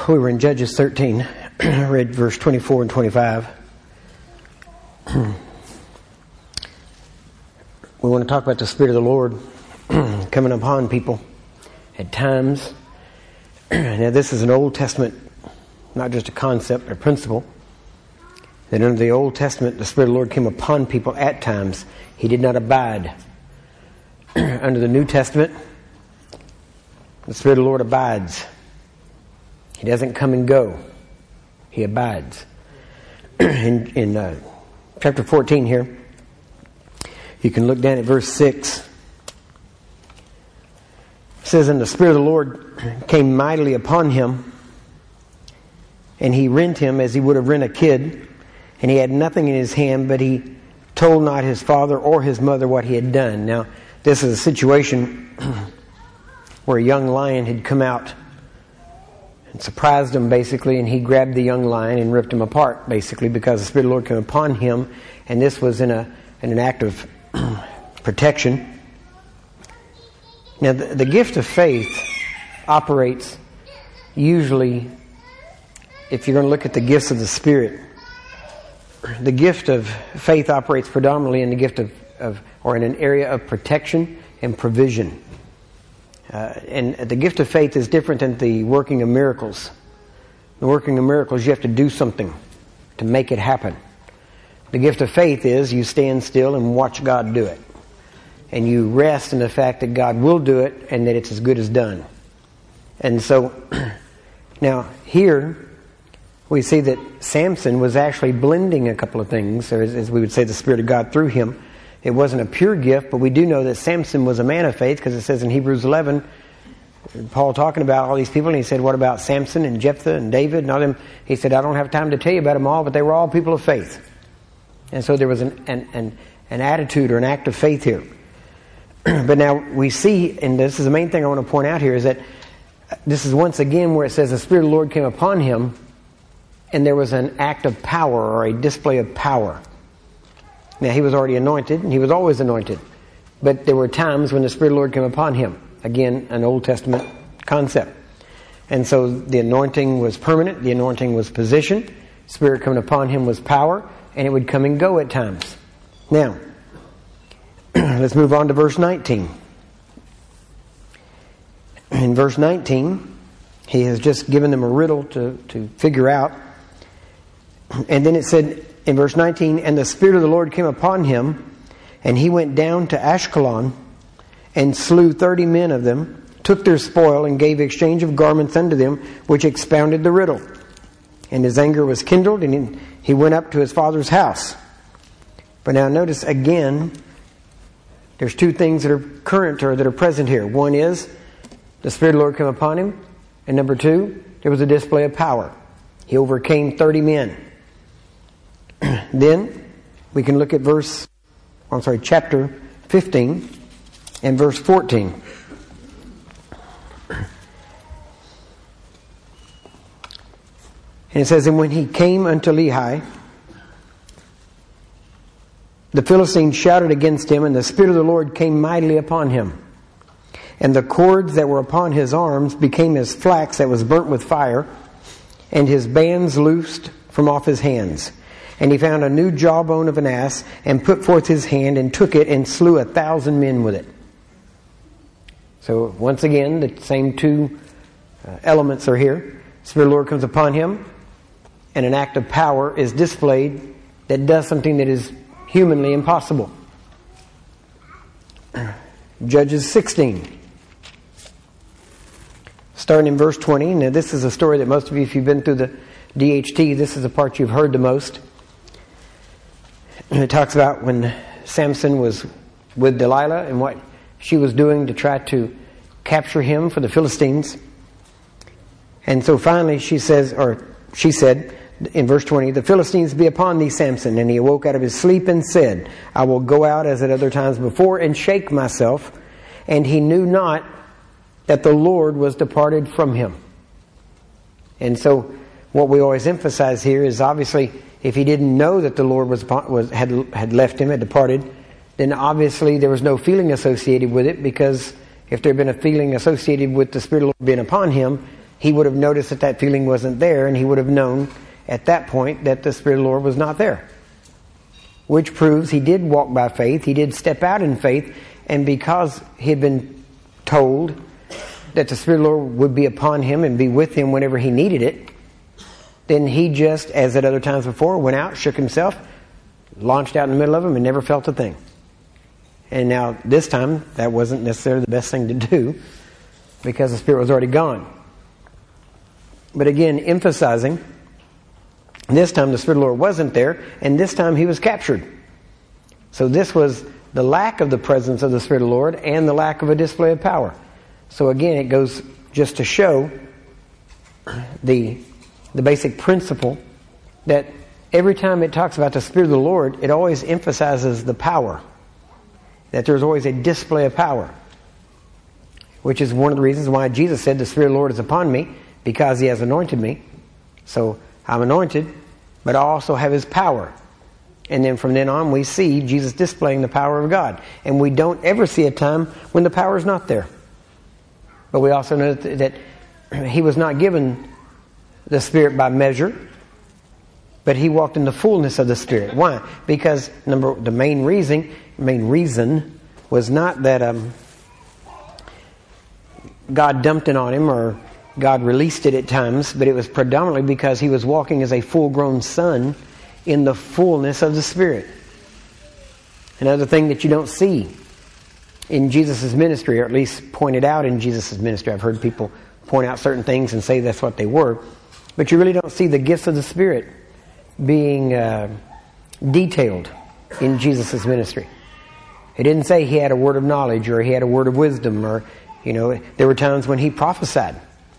We were in Judges 13. I read verse 24 and 25. We want to talk about the Spirit of the Lord coming upon people at times. Now this is an Old Testament, not just a concept, but a principle. That under the Old Testament, the Spirit of the Lord came upon people at times. He did not abide. Under the New Testament, the Spirit of the Lord abides. He doesn't come and go. He abides. In chapter 14 here, you can look down at verse 6. It says, "And the Spirit of the Lord came mightily upon him, and he rent him as he would have rent a kid, and he had nothing in his hand, but he told not his father or his mother what he had done." Now, this is a situation where a young lion had come out and surprised him, basically, and he grabbed the young lion and ripped him apart, basically, because the Spirit of the Lord came upon him, and this was in an act of protection. Now, the gift of faith operates usually, if you're going to look at the gifts of the Spirit, the gift of faith operates predominantly in the gift of or in an area of protection and provision. And the gift of faith is different than the working of miracles. The working of miracles, you have to do something to make it happen. The gift of faith is you stand still and watch God do it. And you rest in the fact that God will do it and that it's as good as done. And so, now here we see that Samson was actually blending a couple of things, or as we would say, the Spirit of God through him. It wasn't a pure gift, but we do know that Samson was a man of faith, because it says in Hebrews 11, Paul talking about all these people, and he said, what about Samson and Jephthah and David and all them? He said, I don't have time to tell you about them all, but they were all people of faith. And so there was an attitude or an act of faith here. But now we see, and this is the main thing I want to point out here, is that this is once again where it says the Spirit of the Lord came upon him, and there was an act of power or a display of power. Now, he was already anointed, and he was always anointed. But there were times when the Spirit of the Lord came upon him. Again, an Old Testament concept. And so the anointing was permanent, the anointing was position, Spirit coming upon him was power, and it would come and go at times. Now, let's move on to verse 19. In verse 19, he has just given them a riddle to figure out. And then it said in verse 19, "And the Spirit of the Lord came upon him, and he went down to Ashkelon, and slew 30 men of them, took their spoil, and gave exchange of garments unto them, which expounded the riddle. And his anger was kindled, and he went up to his father's house." But now notice again, there's two things that are current or that are present here. One is the Spirit of the Lord came upon him, and number two, there was a display of power. He overcame 30 men. Then we can look at chapter 15 and verse 14. And it says, "And when he came unto Lehi, the Philistines shouted against him, and the Spirit of the Lord came mightily upon him. And the cords that were upon his arms became as flax that was burnt with fire, and his bands loosed from off his hands. And he found a new jawbone of an ass, and put forth his hand, and took it, and slew 1,000 men with it." So once again, the same two elements are here. The Spirit of the Lord comes upon him, and an act of power is displayed that does something that is humanly impossible. Judges 16. Starting in verse 20. Now this is a story that most of you, if you've been through the DHT, this is the part you've heard the most. And it talks about when Samson was with Delilah and what she was doing to try to capture him for the Philistines. And so finally she said in verse 20, "The Philistines be upon thee, Samson. And he awoke out of his sleep and said, I will go out as at other times before and shake myself. And he knew not that the Lord was departed from him." And so what we always emphasize here is obviously if he didn't know that the Lord had left him, had departed, then obviously there was no feeling associated with it, because if there had been a feeling associated with the Spirit of the Lord being upon him, he would have noticed that that feeling wasn't there, and he would have known at that point that the Spirit of the Lord was not there. Which proves he did walk by faith, he did step out in faith, and because he had been told that the Spirit of the Lord would be upon him and be with him whenever he needed it, then he just, as at other times before, went out, shook himself, launched out in the middle of them, and never felt a thing. And now, this time, that wasn't necessarily the best thing to do, because the Spirit was already gone. But again, emphasizing, this time the Spirit of the Lord wasn't there, and this time he was captured. So this was the lack of the presence of the Spirit of the Lord and the lack of a display of power. So again, it goes just to show the basic principle that every time it talks about the Spirit of the Lord, it always emphasizes the power. That there's always a display of power. Which is one of the reasons why Jesus said, the Spirit of the Lord is upon me, because he has anointed me. So I'm anointed, but I also have his power. And then from then on, we see Jesus displaying the power of God. And we don't ever see a time when the power is not there. But we also know that he was not given the Spirit by measure, but he walked in the fullness of the Spirit. Why? Because the main reason was not that God dumped it on him or God released it at times, but it was predominantly because he was walking as a full-grown son in the fullness of the Spirit. Another thing that you don't see in Jesus' ministry, or at least pointed out in Jesus' ministry. I've heard people point out certain things and say that's what they were, but you really don't see the gifts of the Spirit being detailed in Jesus' ministry. It didn't say he had a word of knowledge or he had a word of wisdom, or, there were times when he prophesied.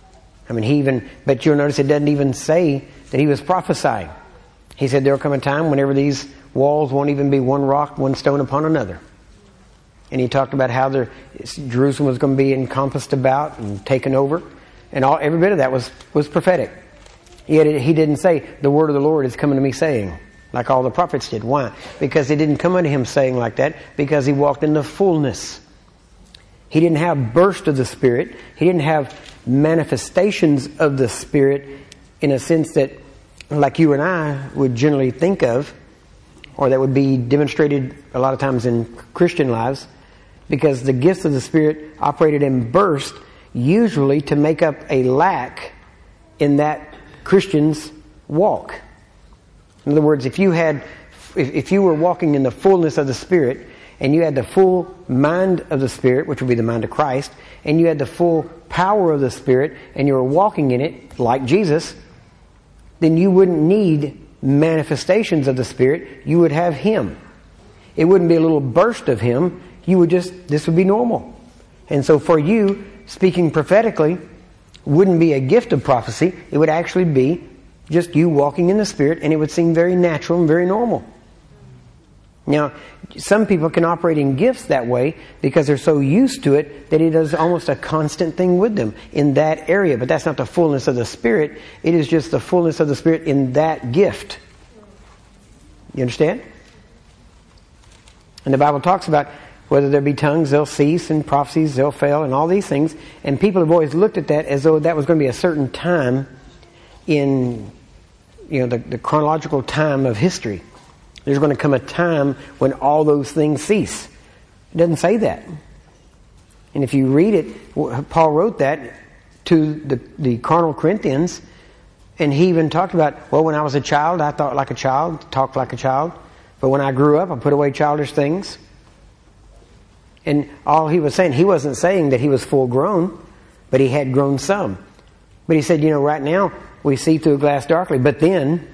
But you'll notice it doesn't even say that he was prophesying. He said there will come a time whenever these walls won't even be one rock, one stone upon another. And he talked about how Jerusalem was going to be encompassed about and taken over. And every bit of that was prophetic. Yet he didn't say, the word of the Lord is coming to me saying, like all the prophets did. Why? Because it didn't come unto him saying like that, because he walked in the fullness. He didn't have burst of the Spirit. He didn't have manifestations of the Spirit in a sense that, like you and I would generally think of, or that would be demonstrated a lot of times in Christian lives, because the gifts of the Spirit operated in burst, usually to make up a lack in that Christian's walk. In other words, if you were walking in the fullness of the Spirit, and you had the full mind of the Spirit, which would be the mind of Christ, and you had the full power of the Spirit, and you were walking in it like Jesus, then you wouldn't need manifestations of the Spirit. You would have him. It wouldn't be a little burst of him. This would be normal. And so for you, speaking prophetically wouldn't be a gift of prophecy. It would actually be just you walking in the Spirit, and it would seem very natural and very normal. Now, some people can operate in gifts that way because they're so used to it that it is almost a constant thing with them in that area. But that's not the fullness of the Spirit. It is just the fullness of the Spirit in that gift. You understand? And the Bible talks about whether there be tongues, they'll cease, and prophecies, they'll fail, and all these things. And people have always looked at that as though that was going to be a certain time in the chronological time of history. There's going to come a time when all those things cease. It doesn't say that. And if you read it, Paul wrote that to the carnal Corinthians, and he even talked about, when I was a child, I thought like a child, talked like a child. But when I grew up, I put away childish things. And all he was saying, he wasn't saying that he was full grown, but he had grown some. But he said, right now we see through a glass darkly, but then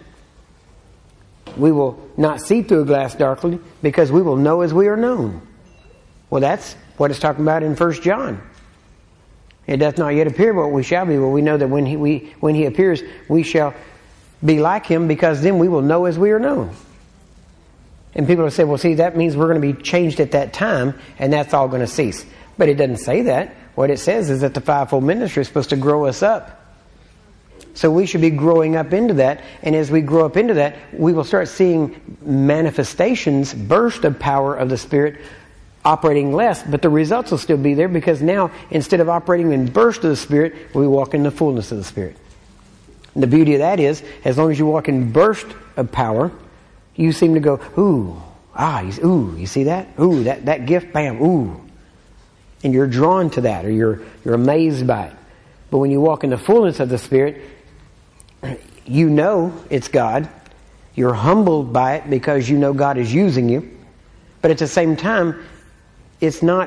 we will not see through a glass darkly, because we will know as we are known. Well, that's what it's talking about in 1 John. It doth not yet appear what we shall be, but we know that when he appears, we shall be like him, because then we will know as we are known. And people will say, well, see, that means we're going to be changed at that time, and that's all going to cease. But it doesn't say that. What it says is that the fivefold ministry is supposed to grow us up. So we should be growing up into that, and as we grow up into that, we will start seeing manifestations, burst of power of the Spirit operating less, but the results will still be there, because now, instead of operating in burst of the Spirit, we walk in the fullness of the Spirit. And the beauty of that is, as long as you walk in burst of power, you seem to go, ooh, you see that? Ooh, that gift, bam, ooh. And you're drawn to that, or you're amazed by it. But when you walk in the fullness of the Spirit, you know it's God. You're humbled by it because you know God is using you. But at the same time, it's not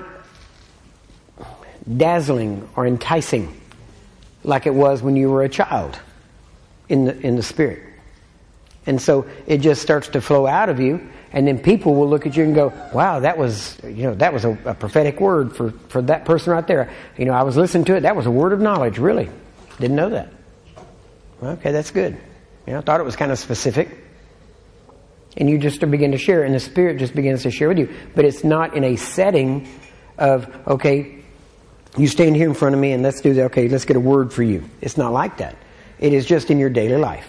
dazzling or enticing like it was when you were a child in the Spirit. And so it just starts to flow out of you, and then people will look at you and go, wow, that was a prophetic word for that person right there. I was listening to it. That was a word of knowledge, really. Didn't know that. Okay, that's good. I thought it was kind of specific. And you just begin to share, and the Spirit just begins to share with you. But it's not in a setting of, okay, you stand here in front of me and let's do that. Okay, let's get a word for you. It's not like that. It is just in your daily life.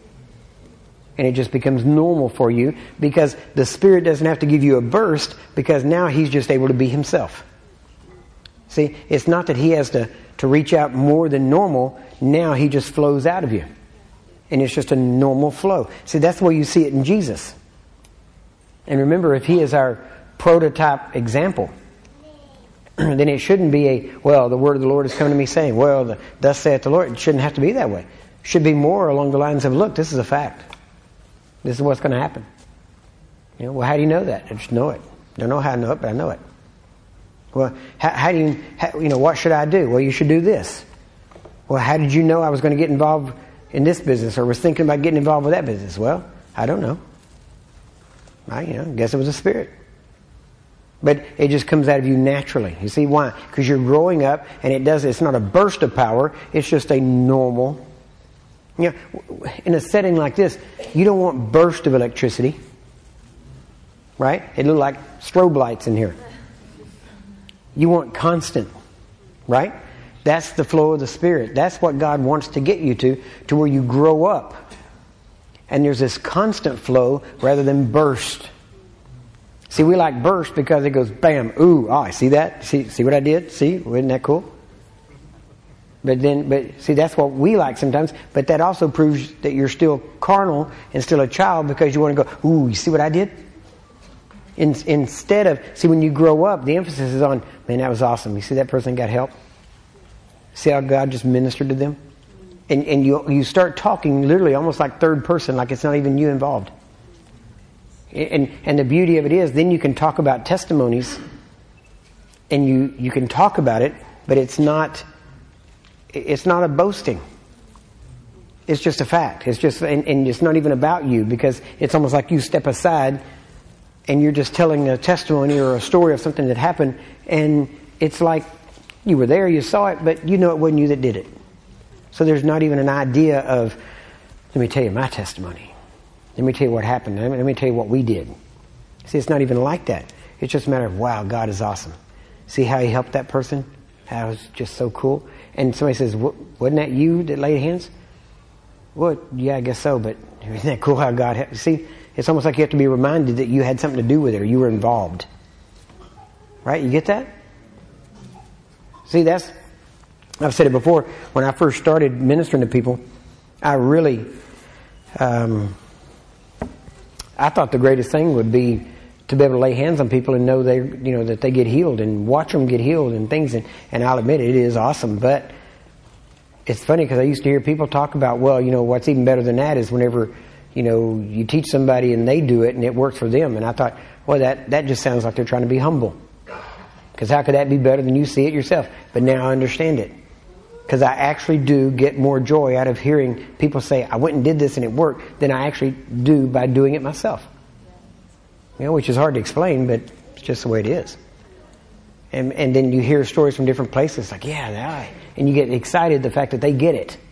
And it just becomes normal for you, because the Spirit doesn't have to give you a burst, because now He's just able to be Himself. See, it's not that He has to reach out more than normal. Now He just flows out of you. And it's just a normal flow. See, that's the way you see it in Jesus. And remember, if He is our prototype example, then it shouldn't be the word of the Lord is coming to me saying, thus saith the Lord. It shouldn't have to be that way. It should be more along the lines of, look, this is a fact. This is what's going to happen. How do you know that? I just know it. I don't know how I know it, but I know it. Well, how do you, what should I do? Well, you should do this. Well, how did you know I was going to get involved in this business, or was thinking about getting involved with that business? Well, I don't know. I guess it was a Spirit. But it just comes out of you naturally. You see why? Because you're growing up, and it's not a burst of power, it's just a normal. In a setting like this, you don't want burst of electricity. Right? It looks like strobe lights in here. You want constant. Right? That's the flow of the Spirit. That's what God wants to get you to where you grow up. And there's this constant flow rather than burst. See, we like burst because it goes bam, ooh, I see that? See what I did? See? Isn't that cool? But see, that's what we like sometimes. But that also proves that you're still carnal and still a child, because you want to go, ooh, you see what I did? Instead of, see, when you grow up, the emphasis is on, man, that was awesome. You see that person got help? See how God just ministered to them? And you start talking literally almost like third person, like it's not even you involved. And the beauty of it is, then you can talk about testimonies, and you can talk about it, but it's not a boasting. It's just a fact. It's just, and it's not even about you, because it's almost like you step aside and you're just telling a testimony or a story of something that happened, and it's like you were there, you saw it, but you know it wasn't you that did it. So there's not even an idea of, let me tell you my testimony. Let me tell you what happened. Let me tell you what we did. See, it's not even like that. It's just a matter of, wow, God is awesome. See how He helped that person? How it was just so cool. And somebody says, wasn't that you that laid hands? Well, yeah, I guess so, but isn't that cool how God helped? See, it's almost like you have to be reminded that you had something to do with it, or you were involved. Right? You get that? See, I've said it before, when I first started ministering to people, I really, I thought the greatest thing would be to be able to lay hands on people and know that they get healed, and watch them get healed and things. And I'll admit it is awesome. But it's funny, because I used to hear people talk about, what's even better than that is whenever, you teach somebody and they do it and it works for them. And I thought, that just sounds like they're trying to be humble. Because how could that be better than you see it yourself? But now I understand it. Because I actually do get more joy out of hearing people say, I went and did this and it worked, than I actually do by doing it myself. Which is hard to explain, but it's just the way it is. And then you hear stories from different places, like, and you get excited the fact that they get it.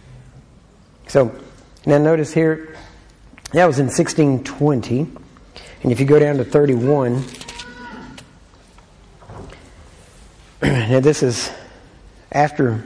So, now notice here, that was in 1620. And if you go down to 31, now this is after,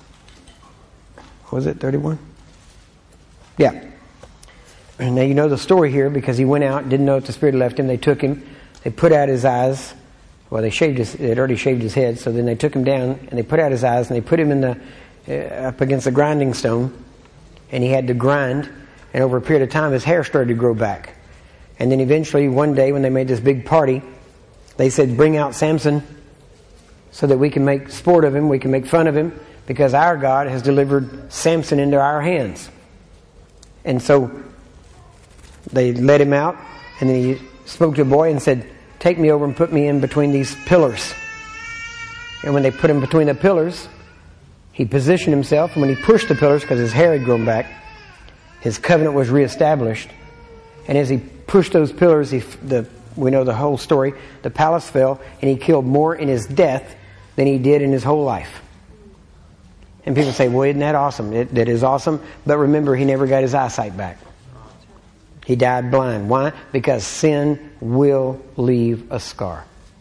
was it 31? Yeah. Now you know the story here, because he went out, didn't know if the Spirit had left him. They took him, they put out his eyes, Well, they had already shaved his head, so then they took him down and they put out his eyes and they put him in up against the grinding stone, and he had to grind, and over a period of time his hair started to grow back. And then eventually one day when they made this big party, they said, bring out Samson so that we can make sport of him, we can make fun of him, because our God has delivered Samson into our hands. And so they let him out, and then he spoke to a boy and said, take me over and put me in between these pillars. And when they put him between the pillars, he positioned himself, and when he pushed the pillars, because his hair had grown back, his covenant was reestablished. And as he pushed those pillars, we know the whole story, the palace fell, and he killed more in his death than he did in his whole life. And people say, well, isn't that awesome? That is awesome, but remember, he never got his eyesight back. He died blind. Why? Because sin will leave a scar.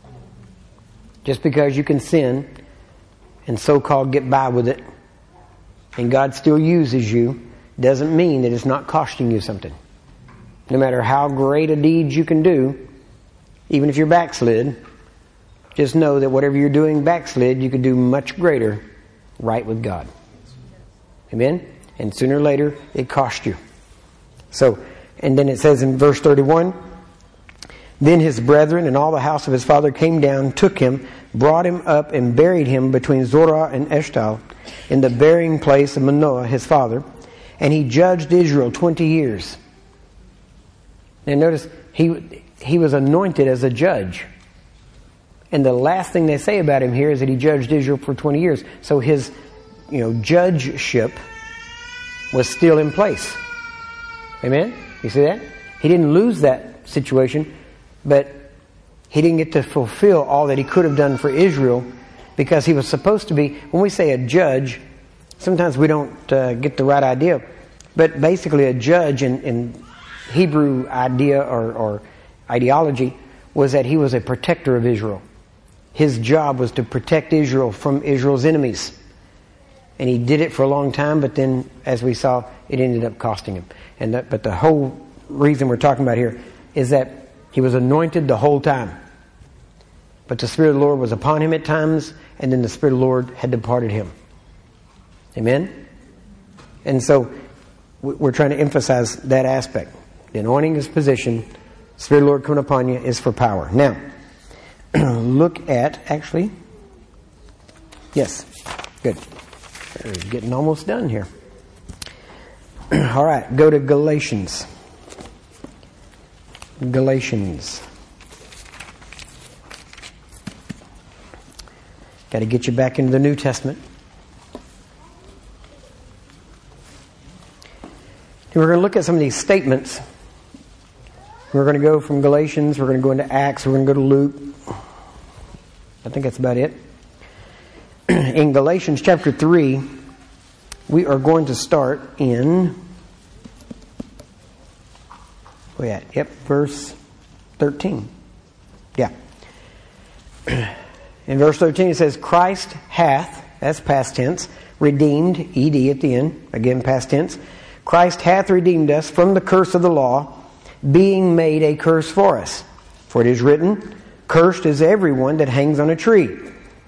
Just because you can sin and so-called get by with it, and God still uses you, doesn't mean that it's not costing you something. No matter how great a deed you can do, even if you're backslid, just know that whatever you're doing backslid, you can do much greater right with God. Amen? And sooner or later, it cost you. So, and then it says in verse 31, then his brethren and all the house of his father came down, took him, brought him up, and buried him between Zorah and Eshtaol in the burying place of Manoah, his father. And he judged Israel 20 years. And notice, he was anointed as a judge. And the last thing they say about him here is that he judged Israel for 20 years. So his, judgeship was still in place. Amen? You see that? He didn't lose that situation, but he didn't get to fulfill all that he could have done for Israel, because he was supposed to be, when we say a judge, sometimes we don't get the right idea. But basically a judge in Hebrew idea or ideology was that he was a protector of Israel. His job was to protect Israel from Israel's enemies. And he did it for a long time, but then, as we saw, it ended up costing him. But the whole reason we're talking about here is that he was anointed the whole time. But the Spirit of the Lord was upon him at times, and then the Spirit of the Lord had departed him. Amen? And so we're trying to emphasize that aspect. The anointing is position. The Spirit of the Lord coming upon you is for power. Now, look at, actually, yes, good. We're getting almost done here. All right, go to Galatians. Galatians. Got to get you back into the New Testament. And we're going to look at some of these statements. We're going to go from Galatians, we're going to go into Acts, we're going to go to Luke. I think that's about it. In Galatians chapter 3, we are going to start in, verse 13. Yeah. In verse 13 it says, Christ hath, that's past tense, redeemed, ed at the end, again past tense. Christ hath redeemed us from the curse of the law, being made a curse for us. For it is written, cursed is everyone that hangs on a tree.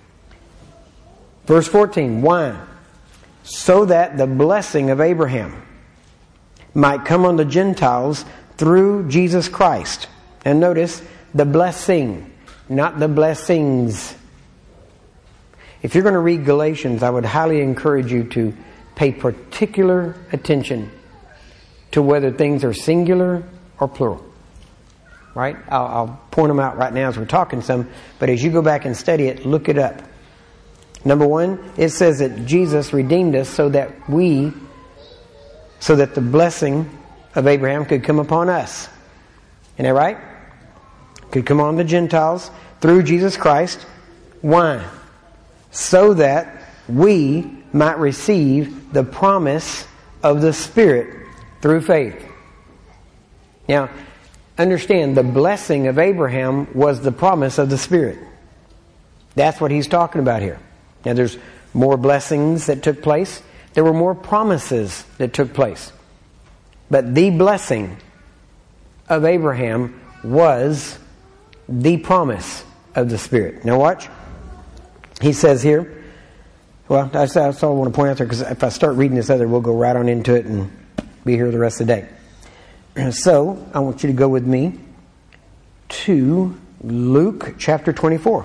Verse 14, why? So that the blessing of Abraham might come on the Gentiles through Jesus Christ. And notice, the blessing, not the blessings. If you're going to read Galatians, I would highly encourage you to pay particular attention to whether things are singular or plural. Right? I'll point them out right now as we're talking some, but as you go back and study it, look it up. Number one, it says that Jesus redeemed us so that the blessing of Abraham could come upon us. Isn't that right? Could come on the Gentiles through Jesus Christ. Why? So that we might receive the promise of the Spirit through faith. Now, understand, the blessing of Abraham was the promise of the Spirit. That's what he's talking about here. Now, there's more blessings that took place. There were more promises that took place. But the blessing of Abraham was the promise of the Spirit. Now watch. He says here, well, that's all I want to point out there, because if I start reading this other, we'll go right on into it and be here the rest of the day. So, I want you to go with me to Luke chapter 24.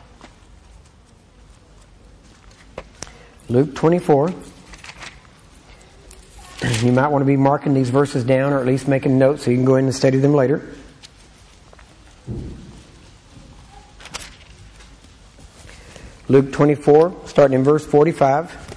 Luke 24. You might want to be marking these verses down, or at least making notes so you can go in and study them later. Luke 24, starting in verse 45.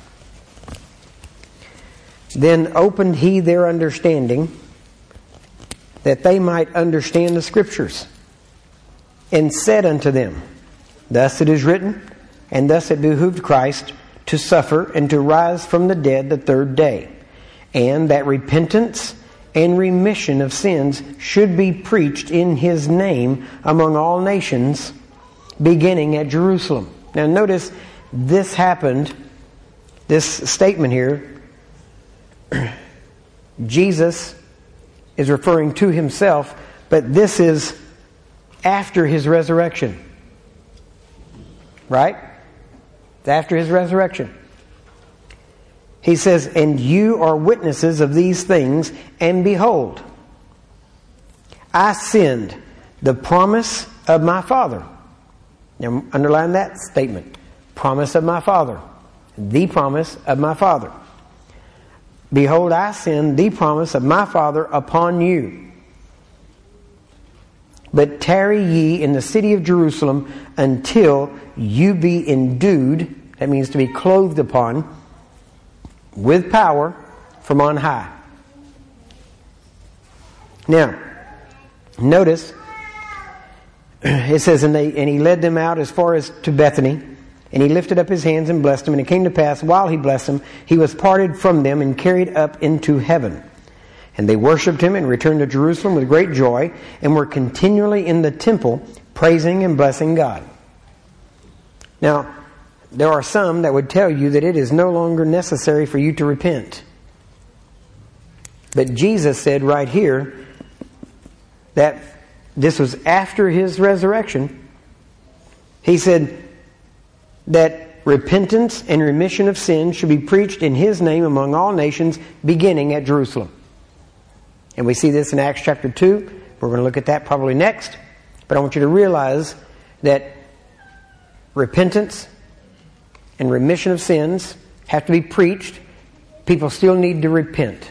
Then opened he their understanding, that they might understand the Scriptures, and said unto them, Thus it is written, and thus it behooved Christ to suffer and to rise from the dead the third day, and that repentance and remission of sins should be preached in His name among all nations, beginning at Jerusalem. Now notice, this happened, this statement here, Jesus is referring to Himself, but this is after His resurrection. Right? It's after His resurrection. He says, And you are witnesses of these things, and behold, I send the promise of my Father. Now underline that statement. Promise of my Father. The promise of my Father. Behold, I send the promise of my Father upon you. But tarry ye in the city of Jerusalem until you be endued, that means to be clothed upon, with power from on high. Now, notice, it says, and he led them out as far as to Bethany, and he lifted up his hands and blessed them. And it came to pass, while he blessed them, he was parted from them and carried up into heaven. And they worshipped him and returned to Jerusalem with great joy, and were continually in the temple, praising and blessing God. Now, there are some that would tell you that it is no longer necessary for you to repent. But Jesus said right here that this was after His resurrection. He said that repentance and remission of sin should be preached in His name among all nations, beginning at Jerusalem. And we see this in Acts chapter 2. We're going to look at that probably next. But I want you to realize that repentance and remission of sins have to be preached. People still need to repent.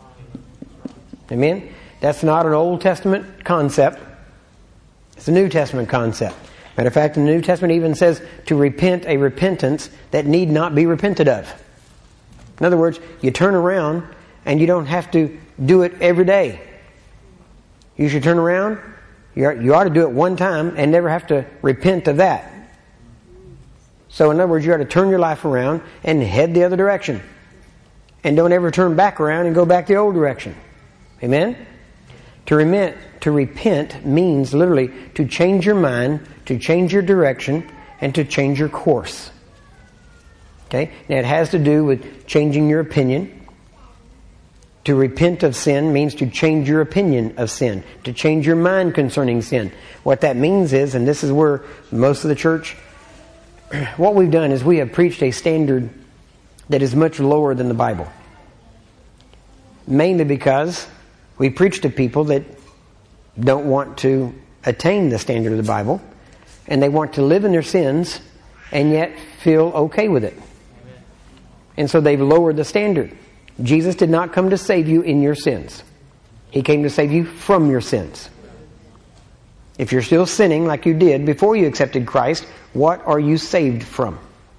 Amen? That's not an Old Testament concept. It's a New Testament concept. Matter of fact, the New Testament even says to repent a repentance that need not be repented of. In other words, you turn around and you don't have to do it every day. You should turn around. You ought to do it one time and never have to repent of that. So in other words, you ought to turn your life around and head the other direction. And don't ever turn back around and go back the old direction. Amen? To repent means literally to change your mind, to change your direction, and to change your course. Okay? Now it has to do with changing your opinion. To repent of sin means to change your opinion of sin, to change your mind concerning sin. What that means is, and this is where most of the church, what we've done is we have preached a standard that is much lower than the Bible. Mainly because we preach to people that don't want to attain the standard of the Bible, and they want to live in their sins and yet feel okay with it. And so they've lowered the standard. Jesus did not come to save you in your sins. He came to save you from your sins. If you're still sinning like you did before you accepted Christ, what are you saved from?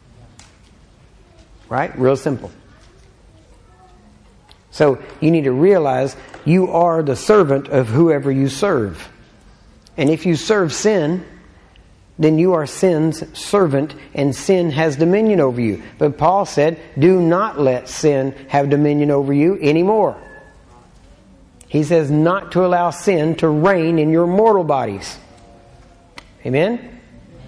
Right? Real simple. So you need to realize you are the servant of whoever you serve. And if you serve sin, then you are sin's servant, and sin has dominion over you. But Paul said, do not let sin have dominion over you anymore. He says not to allow sin to reign in your mortal bodies. Amen?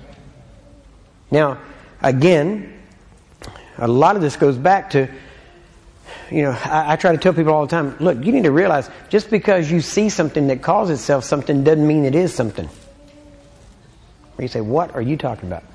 Now, again, a lot of this goes back to, I try to tell people all the time, look, you need to realize just because you see something that calls itself something doesn't mean it is something. You say, what are you talking about?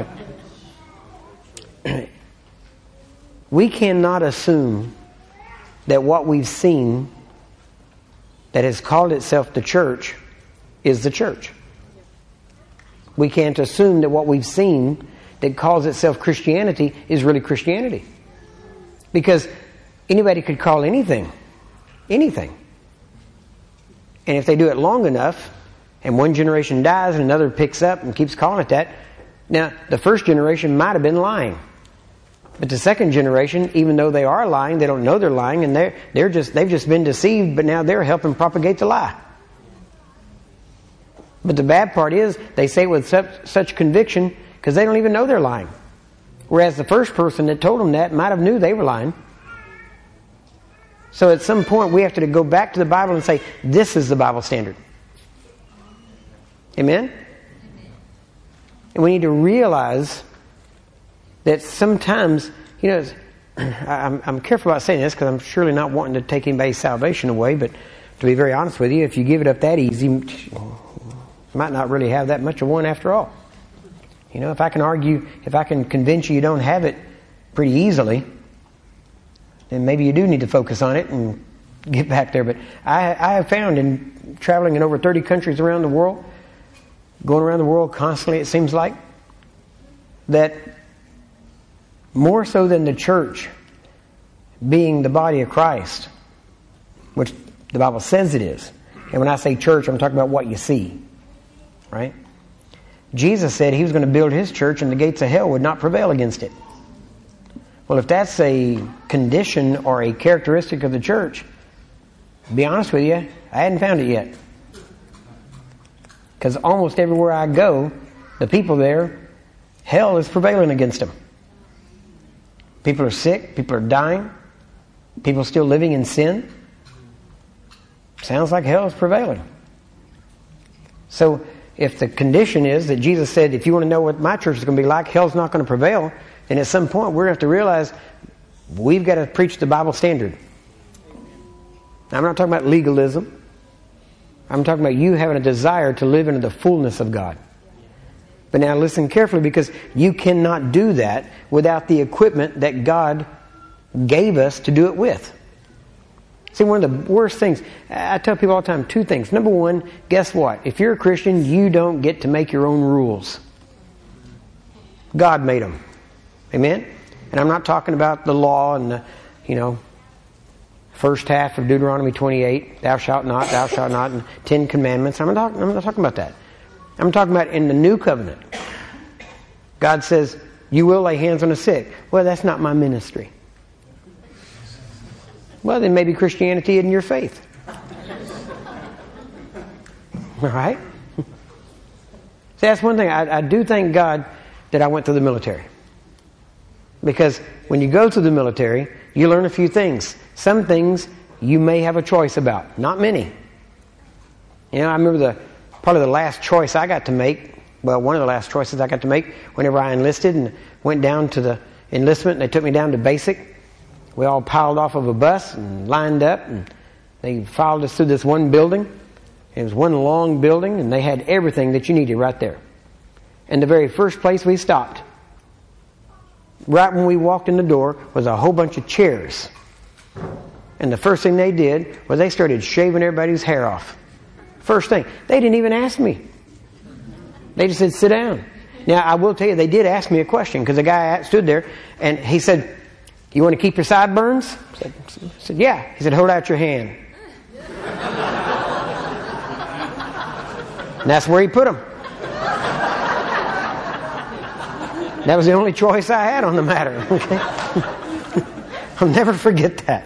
We cannot assume that what we've seen that has called itself the church is the church. We can't assume that what we've seen that calls itself Christianity is really Christianity. Because anybody could call anything. And if they do it long enough, and one generation dies and another picks up and keeps calling it that, now the first generation might have been lying. But the second generation, even though they are lying, they don't know they're lying, and they've just been deceived, but now they're helping propagate the lie. But the bad part is, they say it with such conviction because they don't even know they're lying. Whereas the first person that told them that might have knew they were lying. So at some point we have to go back to the Bible and say, this is the Bible standard. Amen? And we need to realize that sometimes, I'm careful about saying this because I'm surely not wanting to take anybody's salvation away, but to be very honest with you, if you give it up that easy, you might not really have that much of one after all. If I can convince you don't have it pretty easily, then maybe you do need to focus on it and get back there. But I have found in traveling in over 30 countries around the world, going around the world constantly, it seems like, that more so than the church being the body of Christ, which the Bible says it is. And when I say church, I'm talking about what you see. Right? Jesus said He was going to build His church and the gates of hell would not prevail against it. Well, if that's a condition or a characteristic of the church, to be honest with you, I hadn't found it yet. Because almost everywhere I go, the people there, hell is prevailing against them. People are sick, people are dying, people still living in sin. Sounds like hell is prevailing. So, if the condition is that Jesus said, if you want to know what my church is going to be like, hell's not going to prevail, then at some point we're going to have to realize we've got to preach the Bible standard. Now, I'm not talking about legalism. I'm talking about you having a desire to live into the fullness of God. But now listen carefully, because you cannot do that without the equipment that God gave us to do it with. See, one of the worst things, I tell people all the time, two things. Number one, guess what? If you're a Christian, you don't get to make your own rules. God made them. Amen? And I'm not talking about the law and the, first half of Deuteronomy 28, thou shalt not, and 10 commandments. I'm not talking about that. I'm talking about in the new covenant. God says, you will lay hands on the sick. Well, that's not my ministry. Well, then maybe Christianity isn't your faith. All right? See, that's one thing. I do thank God that I went through the military. Because when you go through the military, you learn a few things. Some things you may have a choice about. Not many. I remember probably the last choice I got to make, one of the last choices I got to make whenever I enlisted and went down to the enlistment and they took me down to basic. We all piled off of a bus and lined up, and they followed us through this one building. It was one long building, and they had everything that you needed right there. And the very first place we stopped, right when we walked in the door, was a whole bunch of chairs. And the first thing they did was they started shaving everybody's hair off. First thing. They didn't even ask me. They just said, sit down. Now, I will tell you, they did ask me a question, because the guy stood there, and he said, you want to keep your sideburns? I said, yeah. He said, hold out your hand. And that's where he put them. That was the only choice I had on the matter. Okay? I'll never forget that.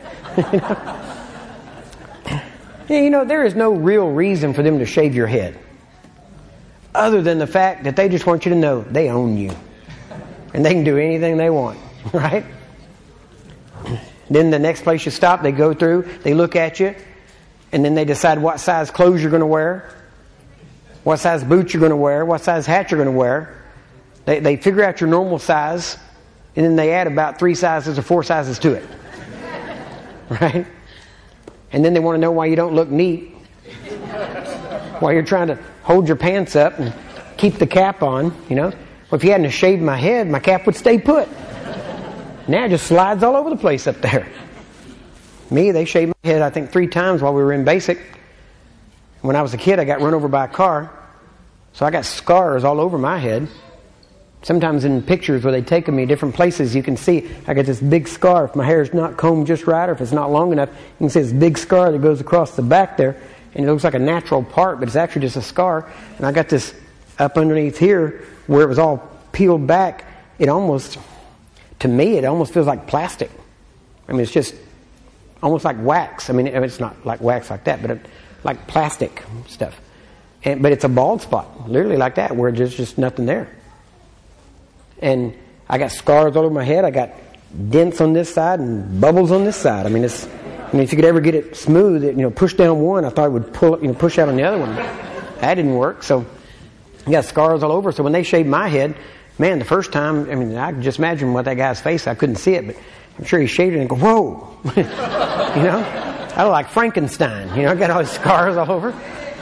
There is no real reason for them to shave your head, other than the fact that they just want you to know they own you. And they can do anything they want. Right? Then the next place you stop, they go through, they look at you, and then they decide what size clothes you're going to wear, what size boots you're going to wear, what size hat you're going to wear. They figure out your normal size, and then they add about 3 sizes or 4 sizes to it. Right? And then they want to know why you don't look neat, while you're trying to hold your pants up and keep the cap on, Well, if you hadn't shaved my head, my cap would stay put. Now it just slides all over the place up there. Me, they shaved my head, I think, 3 times while we were in basic. When I was a kid, I got run over by a car. So I got scars all over my head. Sometimes in pictures where they take me different places, you can see I got this big scar. If my hair is not combed just right, or if it's not long enough, you can see this big scar that goes across the back there. And it looks like a natural part, but it's actually just a scar. And I got this up underneath here where it was all peeled back. It almost, to me, it almost feels like plastic. I mean, it's just almost like wax. I mean, it's not like wax like that, but like plastic stuff. But it's a bald spot, literally like that, where there's just nothing there. And I got scars all over my head. I got dents on this side and bubbles on this side. I mean, if you could ever get it smooth, push down one, I thought it would push out on the other one. That didn't work. So I got scars all over. So when they shaved my head, man, the first time, I mean, I could just imagine what that guy's face. I couldn't see it, but I'm sure he shaved it and go, whoa, I look like Frankenstein. I got all these scars all over.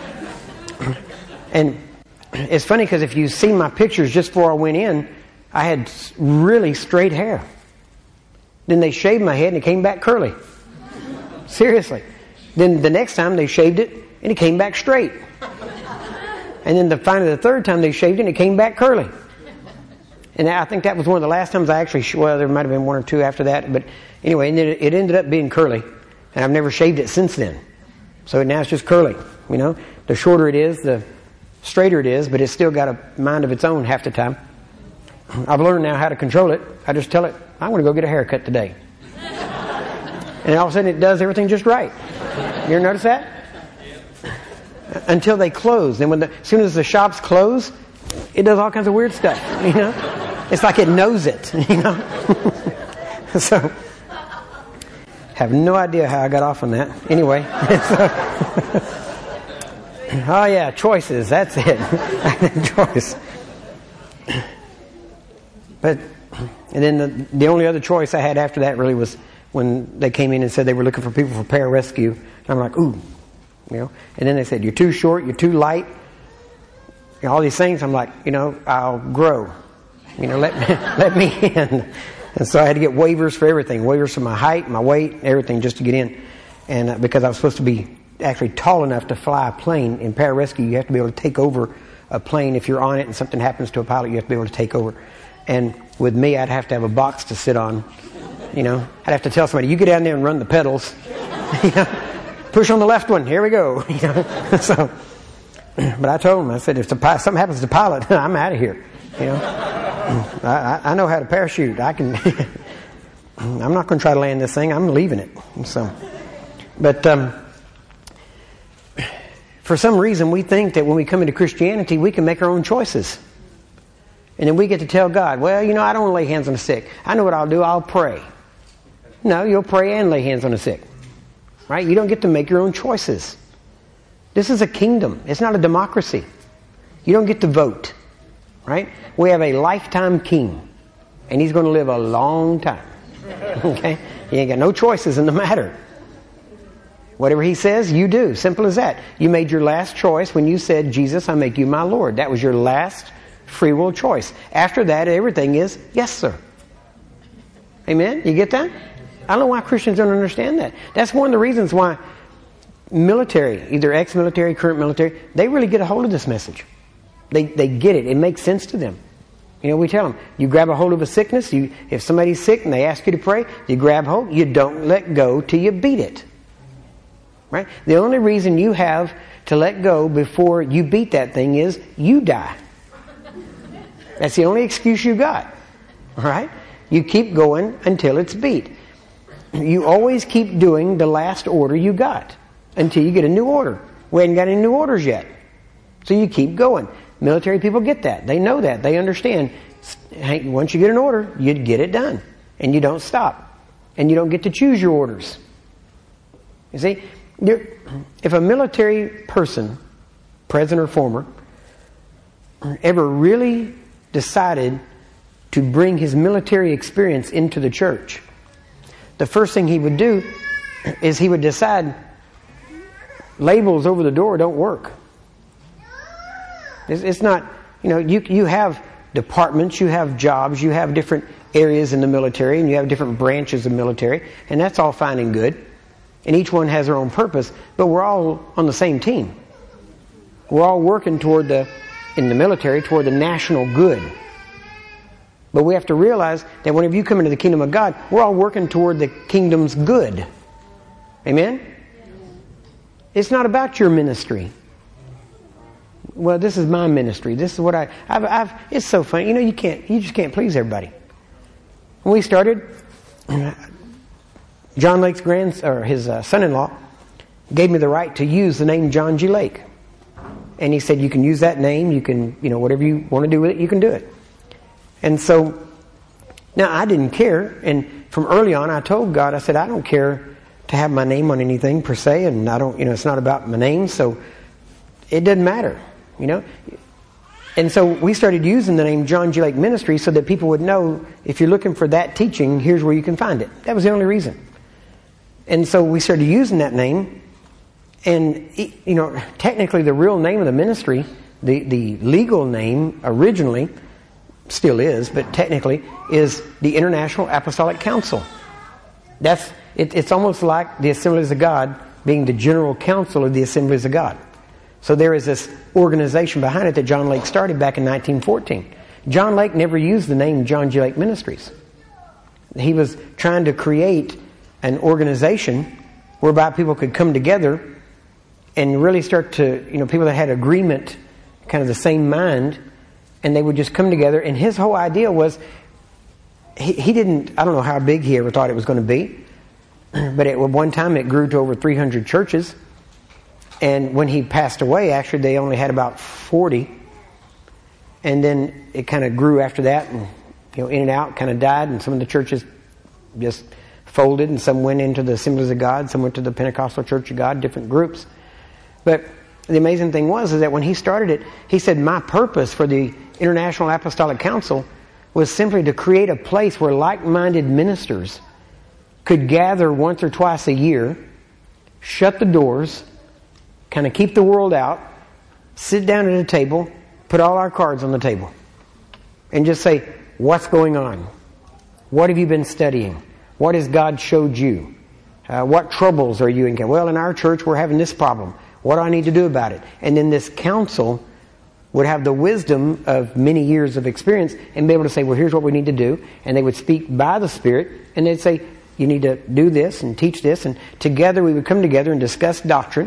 And it's funny because if you see my pictures just before I went in, I had really straight hair. Then they shaved my head and it came back curly. Seriously. Then the next time they shaved it and it came back straight. And then finally the third time they shaved it and it came back curly. And I think that was one of the last times I actually, there might have been 1 or 2 after that. But anyway, and then it ended up being curly. And I've never shaved it since then. So now it's just curly. The shorter it is, the straighter it is, but it's still got a mind of its own half the time. I've learned now how to control it. I just tell it, I'm going to go get a haircut today. And all of a sudden it does everything just right. You ever notice that? Until they close. Then as soon as the shops close, it does all kinds of weird stuff. It's like it knows it. So, have no idea how I got off on that. Anyway. Oh yeah, choices. That's it. Choice. But, and then the only other choice I had after that really was when they came in and said they were looking for people for pararescue. And I'm like, ooh, And then they said, you're too short, you're too light. All these things. I'm like, I'll grow. Let me in. And so I had to get waivers for everything. Waivers for my height, my weight, everything just to get in. And because I was supposed to be actually tall enough to fly a plane. In pararescue, you have to be able to take over a plane. If you're on it and something happens to a pilot, you have to be able to take over. And with me, I'd have to have a box to sit on. I'd have to tell somebody, you get down there and run the pedals. Push on the left one. Here we go. So, but I told him, I said, if something happens to the pilot, I'm out of here. I know how to parachute. I can. I'm not going to try to land this thing. I'm leaving it. So, but for some reason, we think that when we come into Christianity, we can make our own choices. And then we get to tell God, well, I don't want to lay hands on the sick. I know what I'll do. I'll pray. No, you'll pray and lay hands on the sick. Right? You don't get to make your own choices. This is a kingdom. It's not a democracy. You don't get to vote. Right? We have a lifetime king. And he's going to live a long time. Okay? You ain't got no choices in the matter. Whatever he says, you do. Simple as that. You made your last choice when you said, Jesus, I make you my Lord. That was your last free will choice. After that, everything is, yes, sir. Amen? You get that? I don't know why Christians don't understand that. That's one of the reasons why military, either ex-military, current military, they really get a hold of this message. They get it. It makes sense to them. We tell them, you grab a hold of a sickness. If somebody's sick and they ask you to pray, you grab hold. You don't let go till you beat it. Right? The only reason you have to let go before you beat that thing is you die. That's the only excuse you got. All right? You keep going until it's beat. You always keep doing the last order you got until you get a new order. We haven't got any new orders yet. So you keep going. Military people get that. They know that. They understand. Hey, once you get an order, you get it done. And you don't stop. And you don't get to choose your orders. You see? If a military person, present or former, ever really decided to bring his military experience into the church, the first thing he would do is he would decide labels over the door don't work. It's not, you have departments, you have jobs, you have different areas in the military, and you have different branches of military, and that's all fine and good. And each one has their own purpose, but we're all on the same team. We're all working in the military, toward the national good. But we have to realize that whenever you come into the kingdom of God, we're all working toward the kingdom's good. Amen? It's not about your ministry. Well, this is my ministry. This is what it's so funny. You just can't please everybody. When we started, John Lake's his son-in-law gave me the right to use the name John G. Lake. And he said, you can use that name, you can, whatever you want to do with it, you can do it. And so, now I didn't care, and from early on I told God, I said, I don't care to have my name on anything per se, and I don't, it's not about my name, so it doesn't matter, And so we started using the name John G. Lake Ministry so that people would know, if you're looking for that teaching, here's where you can find it. That was the only reason. And so we started using that name. And, technically the real name of the ministry, the legal name originally, still is, but technically, is the International Apostolic Council. It's almost like the Assemblies of God being the general council of the Assemblies of God. So there is this organization behind it that John Lake started back in 1914. John Lake never used the name John G. Lake Ministries. He was trying to create an organization whereby people could come together and really start to, people that had agreement, kind of the same mind, and they would just come together. And his whole idea was, he didn't, I don't know how big he ever thought it was going to be, but at one time it grew to over 300 churches. And when he passed away, actually they only had about 40. And then it kind of grew after that, and in and out, kind of died, and some of the churches just folded, and some went into the Assemblies of God, some went to the Pentecostal Church of God, different groups. But the amazing thing is that when he started it, he said, my purpose for the International Apostolic Council was simply to create a place where like-minded ministers could gather once or twice a year, shut the doors, kind of keep the world out, sit down at a table, put all our cards on the table, and just say, what's going on? What have you been studying? What has God showed you? What troubles are you in? Well, in our church, we're having this problem. What do I need to do about it? And then this council would have the wisdom of many years of experience and be able to say, well, here's what we need to do. And they would speak by the Spirit, and they'd say, you need to do this and teach this. And together we would come together and discuss doctrine.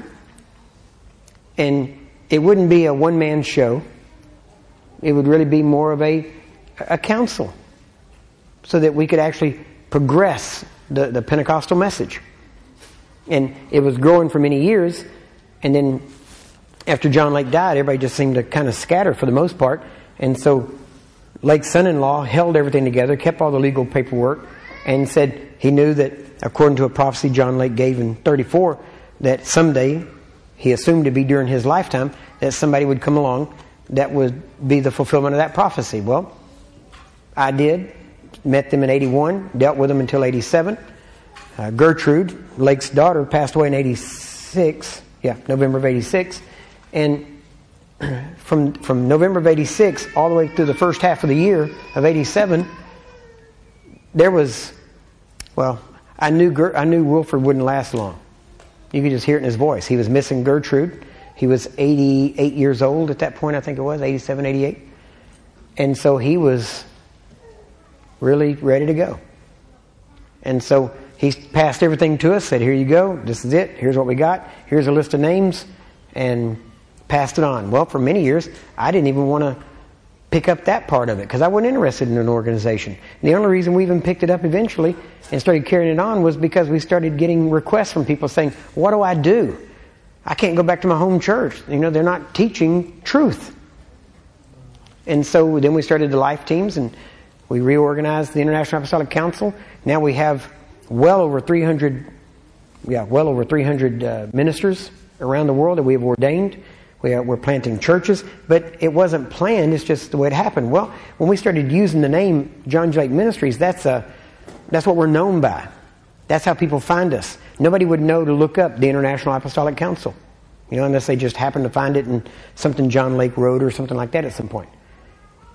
And it wouldn't be a one-man show. It would really be more of a council, so that we could actually progress the Pentecostal message. And it was growing for many years. And then after John Lake died, everybody just seemed to kind of scatter for the most part. And so Lake's son-in-law held everything together, kept all the legal paperwork, and said he knew that, according to a prophecy John Lake gave in 1934, that someday, he assumed to be during his lifetime, that somebody would come along that would be the fulfillment of that prophecy. Well, I did. Met them in 1981, dealt with them until 1987. Gertrude, Lake's daughter, passed away in 1986. November of 1986. And from November of 1986 all the way through the first half of the year of 1987, there was, I knew Wilford wouldn't last long. You could just hear it in his voice. He was missing Gertrude. He was 88 years old at that point, I think it was, 87, 88. And so he was really ready to go. And so he passed everything to us, said, here you go, this is it, here's what we got, here's a list of names, and passed it on. Well, for many years, I didn't even want to pick up that part of it, because I wasn't interested in an organization. And the only reason we even picked it up eventually and started carrying it on was because we started getting requests from people saying, what do I do? I can't go back to my home church. They're not teaching truth. And so then we started the life teams, and we reorganized the International Apostolic Council. Now we have well over 300 ministers around the world that we have ordained. We're planting churches, but it wasn't planned. It's just the way it happened. Well, when we started using the name John G. Lake Ministries, that's what we're known by. That's how people find us. Nobody would know to look up the International Apostolic Council, unless they just happen to find it in something John Lake wrote or something like that at some point.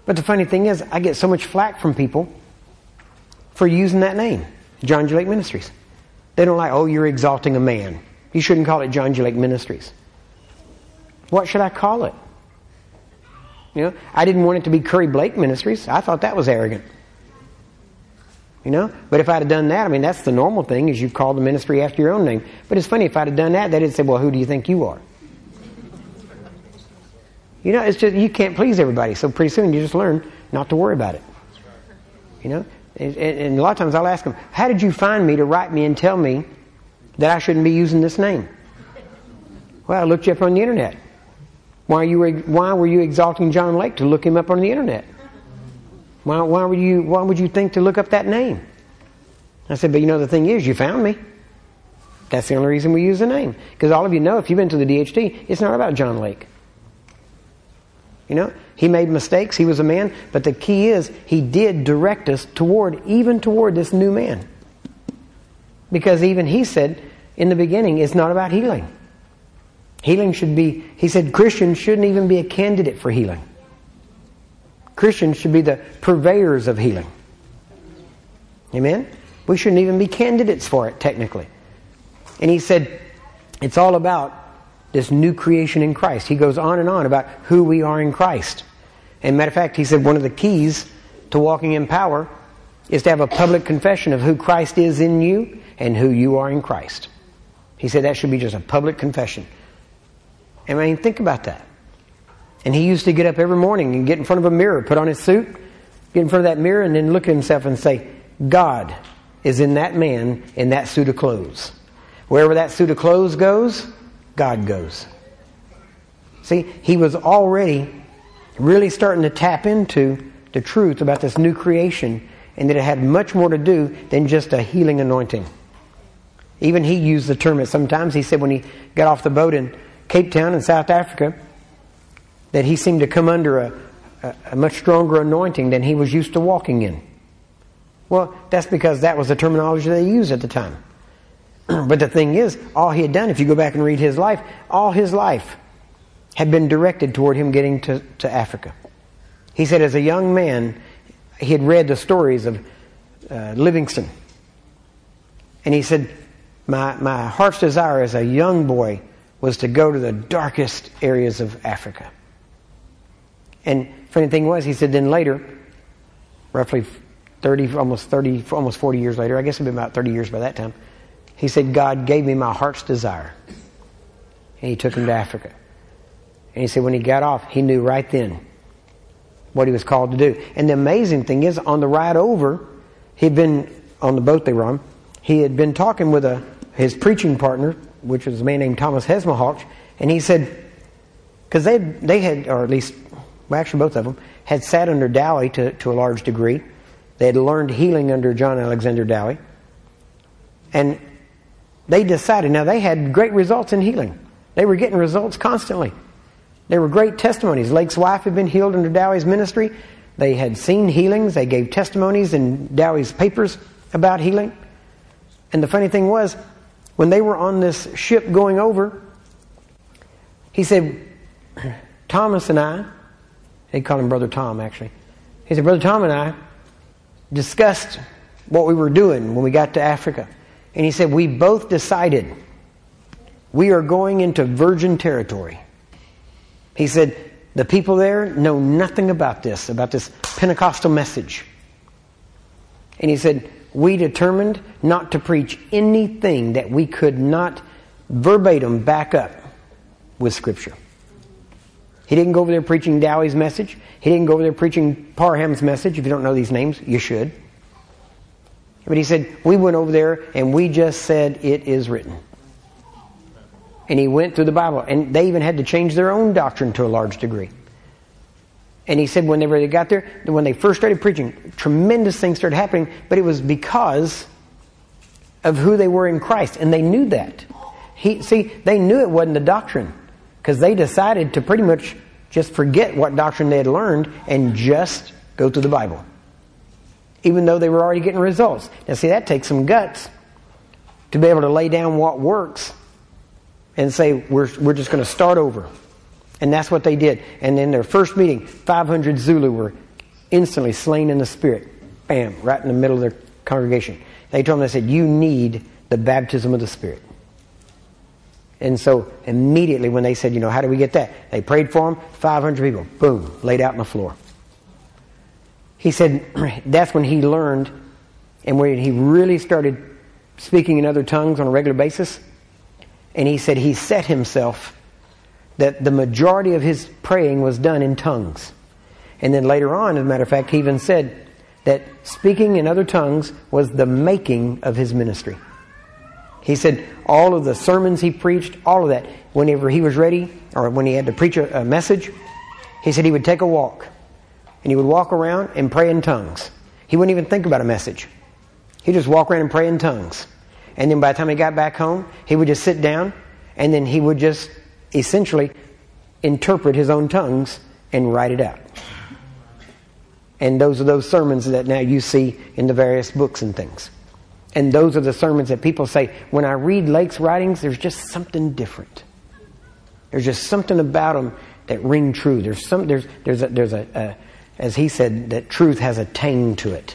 But the funny thing is, I get so much flack from people for using that name, John G. Lake Ministries. They don't like, oh, you're exalting a man. You shouldn't call it John G. Lake Ministries. What should I call it? You know, I didn't want it to be Curry Blake Ministries. I thought that was arrogant. You know, but if I'd have done that, I mean, that's the normal thing, is you call the ministry after your own name. But it's funny, if I'd have done that, they'd say, well, who do you think you are? You know, it's just, you can't please everybody. So pretty soon you just learn not to worry about it. You know, and a lot of times I'll ask them, how did you find me to write me and tell me that I shouldn't be using this name? Well, I looked you up on the internet. Why were you exalting John Lake to look him up on the internet? Why would you think to look up that name? I said, but you know, the thing is, you found me. That's the only reason we use the name. Because all of you know, if you've been to the DHT, it's not about John Lake. You know, he made mistakes. He was a man. But the key is, he did direct us toward this new man. Because even he said, in the beginning, it's not about healing. Healing should be, he said, Christians shouldn't even be a candidate for healing. Christians should be the purveyors of healing. Amen? We shouldn't even be candidates for it, technically. And he said, it's all about this new creation in Christ. He goes on and on about who we are in Christ. And matter of fact, he said one of the keys to walking in power is to have a public confession of who Christ is in you and who you are in Christ. He said that should be just a public confession. I mean, think about that. And he used to get up every morning and get in front of a mirror, put on his suit, get in front of that mirror, and then look at himself and say, God is in that man in that suit of clothes. Wherever that suit of clothes goes, God goes. See, he was already really starting to tap into the truth about this new creation, and that it had much more to do than just a healing anointing. Even he used the term sometimes. He said when he got off the boat in Cape Town in South Africa, that he seemed to come under a much stronger anointing than he was used to walking in. Well, that's because that was the terminology they used at the time. But the thing is, all he had done, if you go back and read his life, all his life had been directed toward him getting to Africa. He said as a young man, he had read the stories of Livingston. And he said, my heart's desire as a young boy was to go to the darkest areas of Africa. And funny thing was, he said then later, roughly almost 40 years later, I guess it'd been about 30 years by that time, he said, God gave me my heart's desire. And he took him to Africa. And he said when he got off, he knew right then what he was called to do. And the amazing thing is, on the ride over, he'd been on the boat they were on, he had been talking with his preaching partner, which was a man named Thomas Hesmahawk, and he said, because they had, or at least, well, actually both of them, had sat under Dowie to a large degree. They had learned healing under John Alexander Dowie. And they decided, now they had great results in healing. They were getting results constantly. There were great testimonies. Lake's wife had been healed under Dowie's ministry. They had seen healings. They gave testimonies in Dowie's papers about healing. And the funny thing was, when they were on this ship going over, he said, Thomas and I, they called him Brother Tom actually. He said, Brother Tom and I discussed what we were doing when we got to Africa. And he said, we both decided we are going into virgin territory. He said, the people there know nothing about this Pentecostal message. And he said, we determined not to preach anything that we could not verbatim back up with Scripture. He didn't go over there preaching Dowie's message. He didn't go over there preaching Parham's message. If you don't know these names, you should. But he said, we went over there and we just said, it is written. And he went through the Bible. And they even had to change their own doctrine to a large degree. And he said whenever they got there, when they first started preaching, tremendous things started happening, but it was because of who they were in Christ. And they knew that. They knew it wasn't the doctrine, because they decided to pretty much just forget what doctrine they had learned and just go to the Bible. Even though they were already getting results. Now see, that takes some guts to be able to lay down what works and say, we're just going to start over. And that's what they did. And in their first meeting, 500 Zulu were instantly slain in the Spirit. Bam, right in the middle of their congregation. They told him, they said, you need the baptism of the Spirit. And so immediately when they said, how do we get that? They prayed for him, 500 people, boom, laid out on the floor. He said that's when he learned, and when he really started speaking in other tongues on a regular basis. And he said he set himself that the majority of his praying was done in tongues. And then later on, as a matter of fact, he even said that speaking in other tongues was the making of his ministry. He said all of the sermons he preached, all of that, whenever he was ready, or when he had to preach a message, he said he would take a walk. And he would walk around and pray in tongues. He wouldn't even think about a message. He'd just walk around and pray in tongues. And then by the time he got back home, he would just sit down, and then he would just essentially interpret his own tongues and write it out. And those are those sermons that now you see in the various books and things. And those are the sermons that people say, when I read Lake's writings, there's just something different. There's just something about them that ring true. There's a as he said, that truth has a tang to it.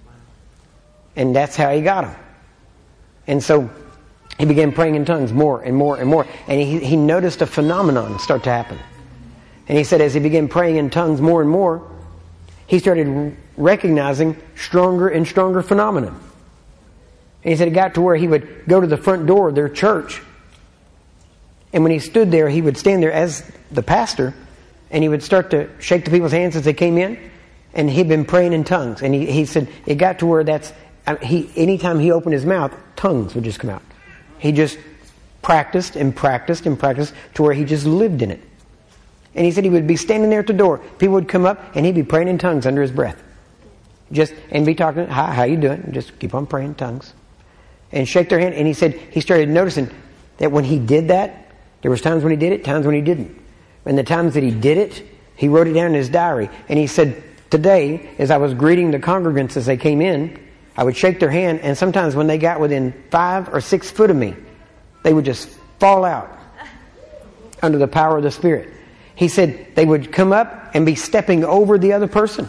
And that's how he got them. And so he began praying in tongues more and more and more. And he noticed a phenomenon start to happen. And he said as he began praying in tongues more and more, he started recognizing stronger and stronger phenomenon. And he said it got to where he would go to the front door of their church. And when he stood there, he would stand there as the pastor, and he would start to shake the people's hands as they came in. And he'd been praying in tongues. And he said it got to where anytime he opened his mouth, tongues would just come out. He just practiced and practiced and practiced to where he just lived in it. And he said he would be standing there at the door. People would come up, and he'd be praying in tongues under his breath. And be talking, hi, how you doing? And just keep on praying in tongues. And shake their hand. And he said he started noticing that when he did that, there was times when he did it, times when he didn't. And the times that he did it, he wrote it down in his diary. And he said, today, as I was greeting the congregants as they came in, I would shake their hand, and sometimes when they got within 5 or 6 foot of me, they would just fall out under the power of the Spirit. He said they would come up and be stepping over the other person,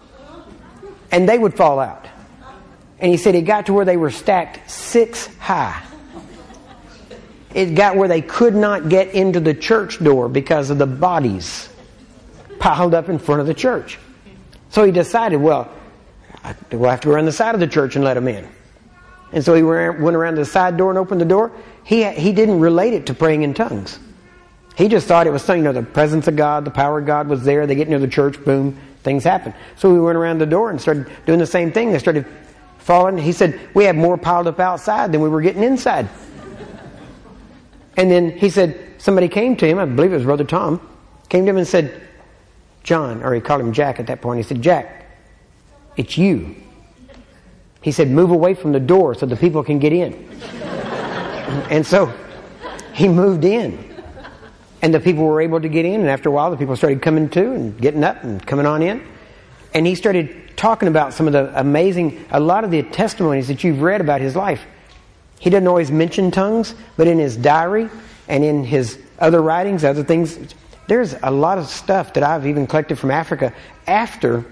and they would fall out. And he said it got to where they were stacked 6 high. It got where they could not get into the church door because of the bodies piled up in front of the church. So he decided, we'll have to go around the side of the church and let them in. And so he went around the side door and opened the door. He didn't relate it to praying in tongues. He just thought it was something, the presence of God, the power of God was there. They get near the church, boom, things happen. So we went around the door and started doing the same thing. They started falling. He said, we had more piled up outside than we were getting inside. And then he said, somebody came to him, I believe it was Brother Tom, came to him and said, John, or he called him Jack at that point. He said, Jack, it's you. He said, move away from the door so the people can get in. And so he moved in. And the people were able to get in. And after a while, the people started coming to and getting up and coming on in. And he started talking about some of the a lot of the testimonies that you've read about his life. He doesn't always mention tongues, but in his diary and in his other writings, other things, there's a lot of stuff that I've even collected from Africa after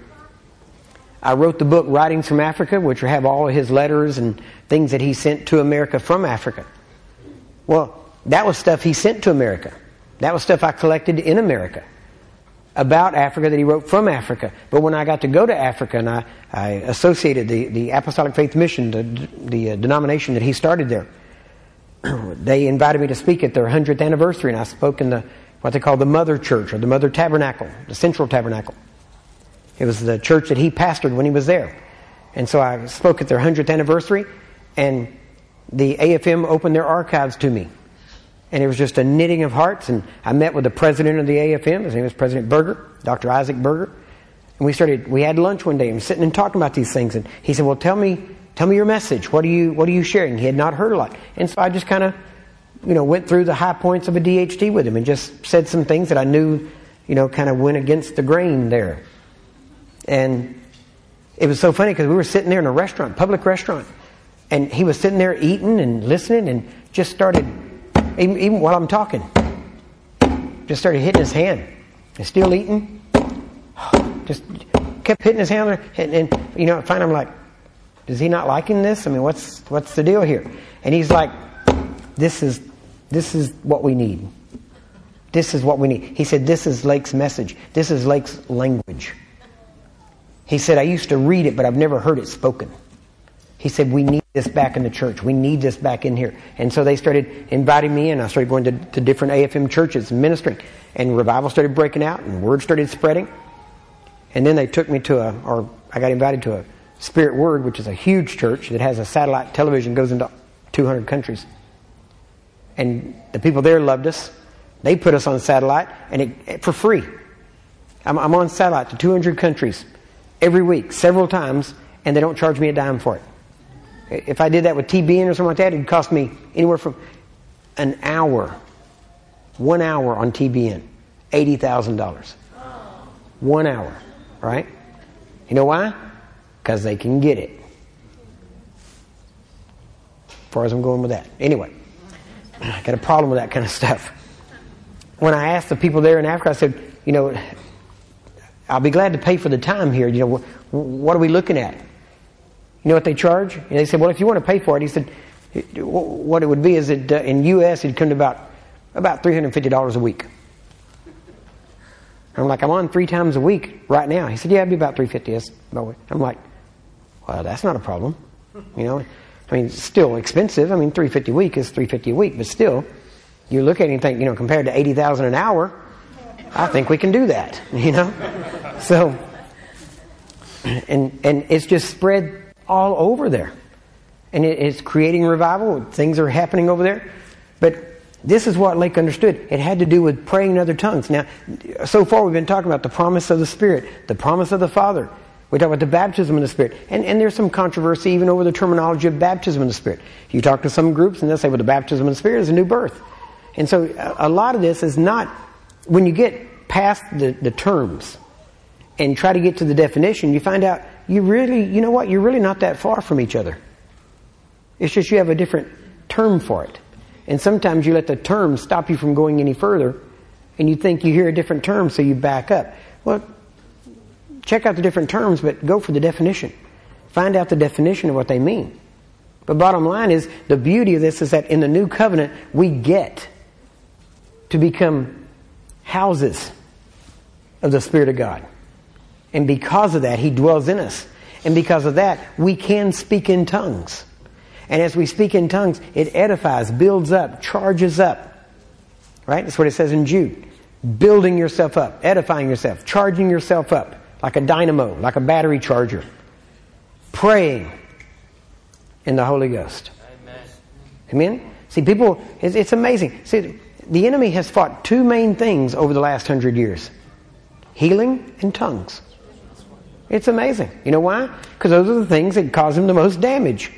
I wrote the book Writings from Africa, which have all of his letters and things that he sent to America from Africa. Well, that was stuff he sent to America. That was stuff I collected in America about Africa that he wrote from Africa. But when I got to go to Africa and I associated the Apostolic Faith Mission, the denomination that he started there, they invited me to speak at their 100th anniversary, and I spoke in what they call the Mother Church, or the Mother Tabernacle, the Central Tabernacle. It was the church that he pastored when he was there. And so I spoke at their 100th anniversary, and the AFM opened their archives to me. And it was just a knitting of hearts. And I met with the president of the AFM. His name was President Berger, Dr. Isaac Berger. And we had lunch one day and sitting and talking about these things. And he said, well, tell me your message. What are you sharing? He had not heard a lot. And so I just kind of, went through the high points of a DHT with him and just said some things that I knew, kind of went against the grain there. And it was so funny because we were sitting there in a restaurant, public restaurant. And he was sitting there eating and listening and just started, even while I'm talking, just started hitting his hand. He's still eating. Just kept kept hitting his hand, and finally I'm like, is he not liking this? I mean, what's the deal here? And he's like, this is what we need. This is what we need. He said, this is Lake's message. This is Lake's language. He said, I used to read it, but I've never heard it spoken. He said, we need this back in the church. We need this back in here. And so they started inviting me in. I started going to different AFM churches and ministering. And revival started breaking out and word started spreading. And then they took me I got invited to a Spirit Word, which is a huge church that has a satellite television, goes into 200 countries. And the people there loved us. They put us on satellite and for free. I'm on satellite to 200 countries every week, several times, and they don't charge me a dime for it. If I did that with TBN or something like that, it'd cost me anywhere from an hour, 1 hour on TBN, $80,000. 1 hour, right? You know why? Because they can get it. As far as I'm going with that. Anyway, I got a problem with that kind of stuff. When I asked the people there in Africa, I said, I'll be glad to pay for the time here. What are we looking at? You know what they charge? And they said, well, if you want to pay for it, he said, what it would be is that in U.S. it'd come to about $350 a week. I'm like, I'm on 3 times a week right now. He said, yeah, it'd be about $350. I'm like, well, that's not a problem. It's still expensive. $350 a week is $350 a week, but still, you look at it and think, compared to $80,000 an hour, I think we can do that. So, and it's just spread all over there. And it's creating revival. Things are happening over there. But this is what Lake understood. It had to do with praying in other tongues. Now, so far we've been talking about the promise of the Spirit, the promise of the Father. We talk about the baptism of the Spirit. And there's some controversy even over the terminology of baptism of the Spirit. You talk to some groups and they'll say, well, the baptism of the Spirit is a new birth. And so a lot of this is not, when you get past the terms and try to get to the definition, you find out you're really not that far from each other. It's just you have a different term for it. And sometimes you let the term stop you from going any further, and you think you hear a different term, so you back up. Well, check out the different terms, but go for the definition. Find out the definition of what they mean. But bottom line is, the beauty of this is that in the new covenant, we get to become houses of the Spirit of God. And because of that, He dwells in us. And because of that, we can speak in tongues. And as we speak in tongues, it edifies, builds up, charges up. Right? That's what it says in Jude. Building yourself up, edifying yourself, charging yourself up like a dynamo, like a battery charger. Praying in the Holy Ghost. Amen? See, people, it's amazing. See, the enemy has fought 2 main things over the last 100 years. Healing and tongues. It's amazing. You know why? Because those are the things that cause him the most damage.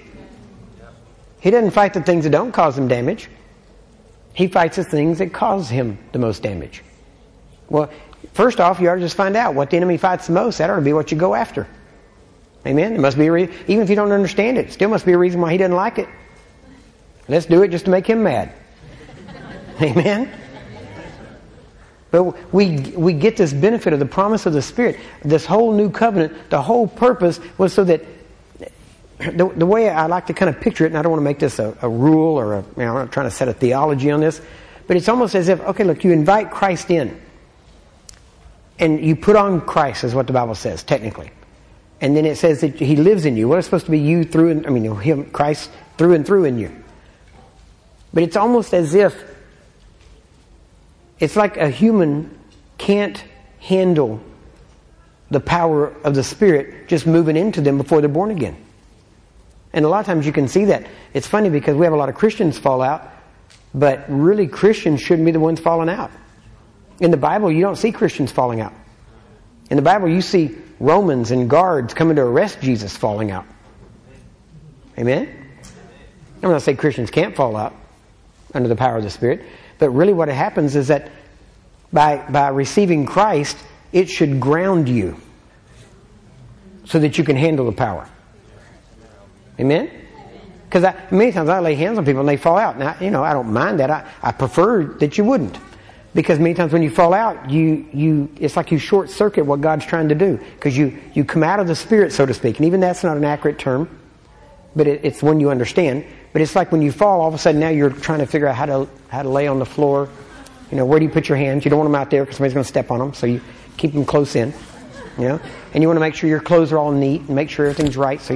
He doesn't fight the things that don't cause him damage. He fights the things that cause him the most damage. Well, first off, you ought to just find out what the enemy fights the most. That ought to be what you go after. Amen? There must be even if you don't understand it, still must be a reason why he doesn't like it. Let's do it just to make him mad. Amen? But we get this benefit of the promise of the Spirit. This whole new covenant, the whole purpose was so that the way I like to kind of picture it, and I don't want to make this a rule or I'm not trying to set a theology on this, but it's almost as if, okay, look, you invite Christ in. And you put on Christ, is what the Bible says, technically. And then it says that He lives in you. Well, it's supposed to be you Him, Christ through and through in you. But it's almost as if it's like a human can't handle the power of the Spirit just moving into them before they're born again. And a lot of times you can see that. It's funny because we have a lot of Christians fall out, but really Christians shouldn't be the ones falling out. In the Bible, you don't see Christians falling out. In the Bible, you see Romans and guards coming to arrest Jesus falling out. Amen? I'm not saying Christians can't fall out under the power of the Spirit, but really what happens is that by receiving Christ, it should ground you so that you can handle the power. Amen? Because many times I lay hands on people and they fall out. Now, I don't mind that. I prefer that you wouldn't. Because many times when you fall out, it's like you short circuit what God's trying to do. Because you come out of the Spirit, so to speak. And even that's not an accurate term, but it's one you understand. But it's like when you fall, all of a sudden now you're trying to figure out how to lay on the floor. You know, where do you put your hands? You don't want them out there because somebody's going to step on them. So you keep them close in. You know, and you want to make sure your clothes are all neat and make sure everything's right. So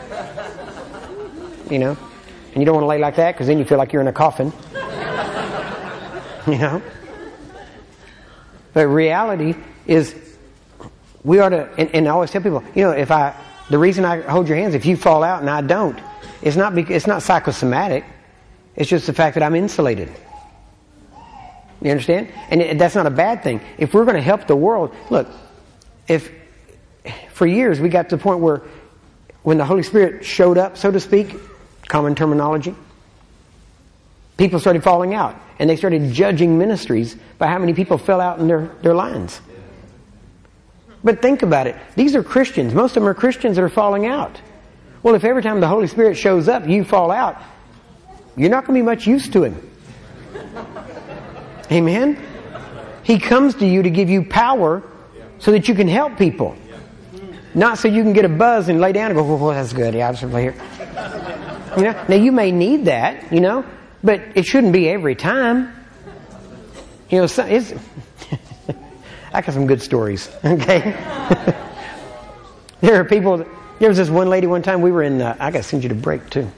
you know, and you don't want to lay like that because then you feel like you're in a coffin. You know. But reality is, we ought to, and I always tell people, you know, the reason I hold your hands, if you fall out and I don't, it's not psychosomatic. It's just the fact that I'm insulated. You understand? And that's not a bad thing. If we're going to help the world, look, if for years we got to the point where when the Holy Spirit showed up, so to speak, common terminology, people started falling out. And they started judging ministries by how many people fell out in their lines. But think about it. These are Christians. Most of them are Christians that are falling out. Well, if every time the Holy Spirit shows up, you fall out, you're not going to be much use to Him. Amen? He comes to you to give you power so that you can help people. Not so you can get a buzz and lay down and go, oh, that's good. Yeah, I'll just play here. You know? Now, you may need that, you know, but it shouldn't be every time. You know, I got some good stories, okay? There are people, there was this one lady one time, we were in, I got to send you to break too.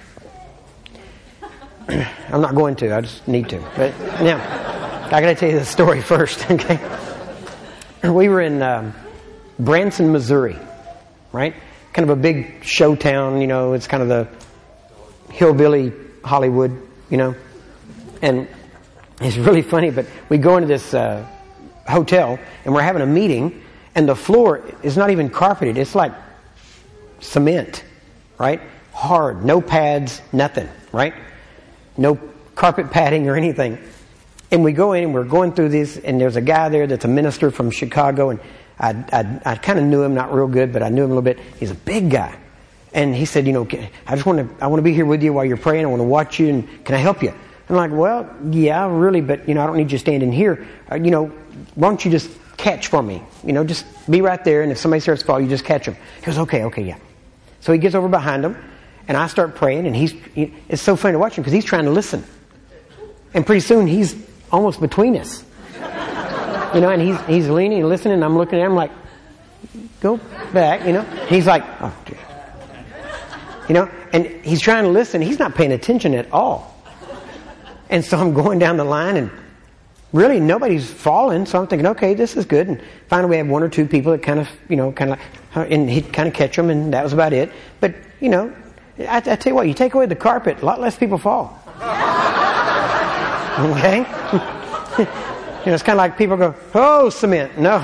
I'm not going to, I just need to. But now, I got to tell you the story first, okay? We were in Branson, Missouri, right? Kind of a big show town, you know, it's kind of the hillbilly Hollywood, you know. And it's really funny, but we go into this hotel and we're having a meeting and the floor is not even carpeted. It's like cement, right? Hard, no pads, nothing, right? No carpet padding or anything. And we go in and we're going through this and there's a guy there that's a minister from Chicago and I kind of knew him, not real good, but I knew him a little bit. He's a big guy. And he said, you know, I want to be here with you while you're praying. I want to watch you and can I help you? I'm like, well, yeah, really, but, you know, I don't need you standing here. You know, why don't you just catch for me? You know, just be right there, and if somebody starts to fall, you just catch them. He goes, okay, yeah. So he gets over behind him, and I start praying, and it's so funny to watch him because he's trying to listen. And pretty soon, he's almost between us. You know, and he's leaning and listening, and I'm looking at him like, go back, you know. He's like, oh, dear. You know, and he's trying to listen. He's not paying attention at all. And so I'm going down the line and really nobody's falling. So I'm thinking, okay, this is good. And finally we have one or two people that kind of, you know, and he'd kind of catch them and that was about it. But, you know, I tell you what, you take away the carpet, a lot less people fall. Okay? You know, it's kind of like people go, oh, cement. No.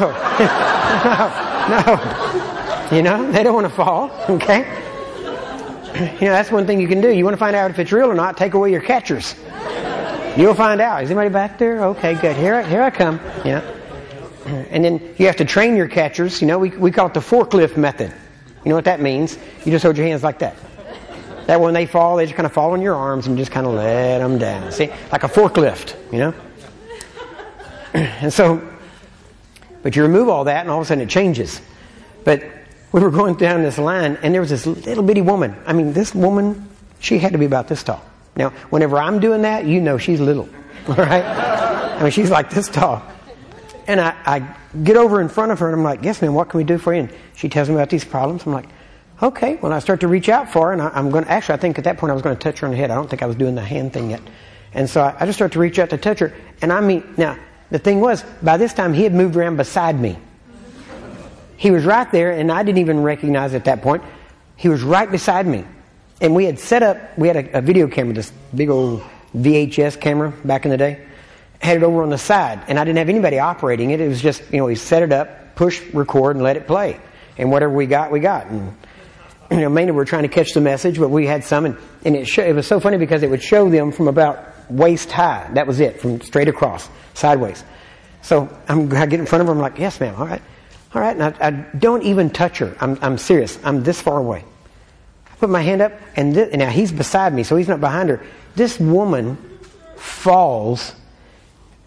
No. You know, they don't want to fall. Okay? You know, that's one thing you can do. You want to find out if it's real or not, take away your catchers. You'll find out. Is anybody back there? Okay, good. Here I come. Yeah. And then you have to train your catchers. You know, we call it the forklift method. You know what that means? You just hold your hands like that. That when they fall, they just kind of fall on your arms and just kind of let them down. See? Like a forklift, you know? And so, but you remove all that and all of a sudden it changes. But we were going down this line and there was this little bitty woman. I mean, this woman, she had to be about this tall. Now, whenever I'm doing that, you know she's little, all right? I mean, she's like this tall. And I get over in front of her and I'm like, yes, ma'am, what can we do for you? And she tells me about these problems. I'm like, okay. When I start to reach out for her, and I'm going to, actually, I think at that point I was going to touch her on the head. I don't think I was doing the hand thing yet. And so I just start to reach out to touch her. And I mean, now, the thing was, by this time he had moved around beside me. He was right there, and I didn't even recognize at that point. He was right beside me. And we had set up, we had a video camera, this big old VHS camera back in the day. Had it over on the side. And I didn't have anybody operating it. It was just, you know, we set it up, push record, and let it play. And whatever we got, we got. And, you know, mainly we were trying to catch the message, but we had some. And it was so funny because it would show them from about waist high. That was it, from straight across, sideways. So I get in front of her, I'm like, yes, ma'am, all right. All right, and I don't even touch her. I'm serious. I'm this far away. Put my hand up, and now he's beside me, so he's not behind her. This woman falls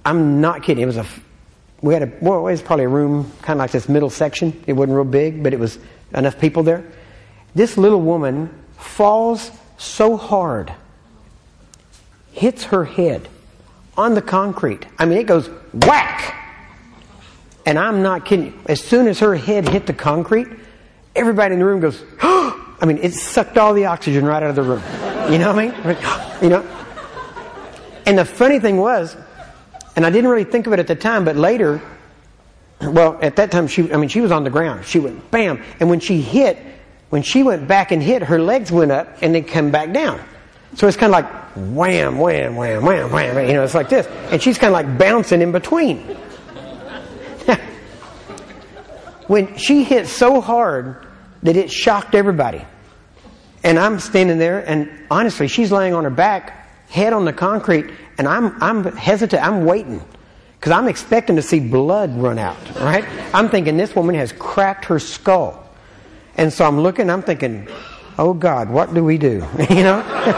I'm not kidding. It was it was probably a room kind of like this middle section. It wasn't real big, but it was enough people there. This little woman falls so hard, hits her head on the concrete. I mean, it goes whack. And I'm not kidding. As soon as her head hit the concrete, everybody in the room goes, oh! I mean, it sucked all the oxygen right out of the room. You know what I mean? You know? And the funny thing was, and I didn't really think of it at the time, but later, well, at that time, she was on the ground. She went bam. And when she went back and hit, her legs went up and they come back down. So it's kind of like wham, wham, wham, wham, wham. You know, it's like this. And she's kind of like bouncing in between. When she hit so hard that it shocked everybody. And I'm standing there, and honestly, she's laying on her back, head on the concrete, and I'm hesitant. I'm waiting because I'm expecting to see blood run out. Right? I'm thinking this woman has cracked her skull, and so I'm looking. I'm thinking, oh God, what do we do? You know.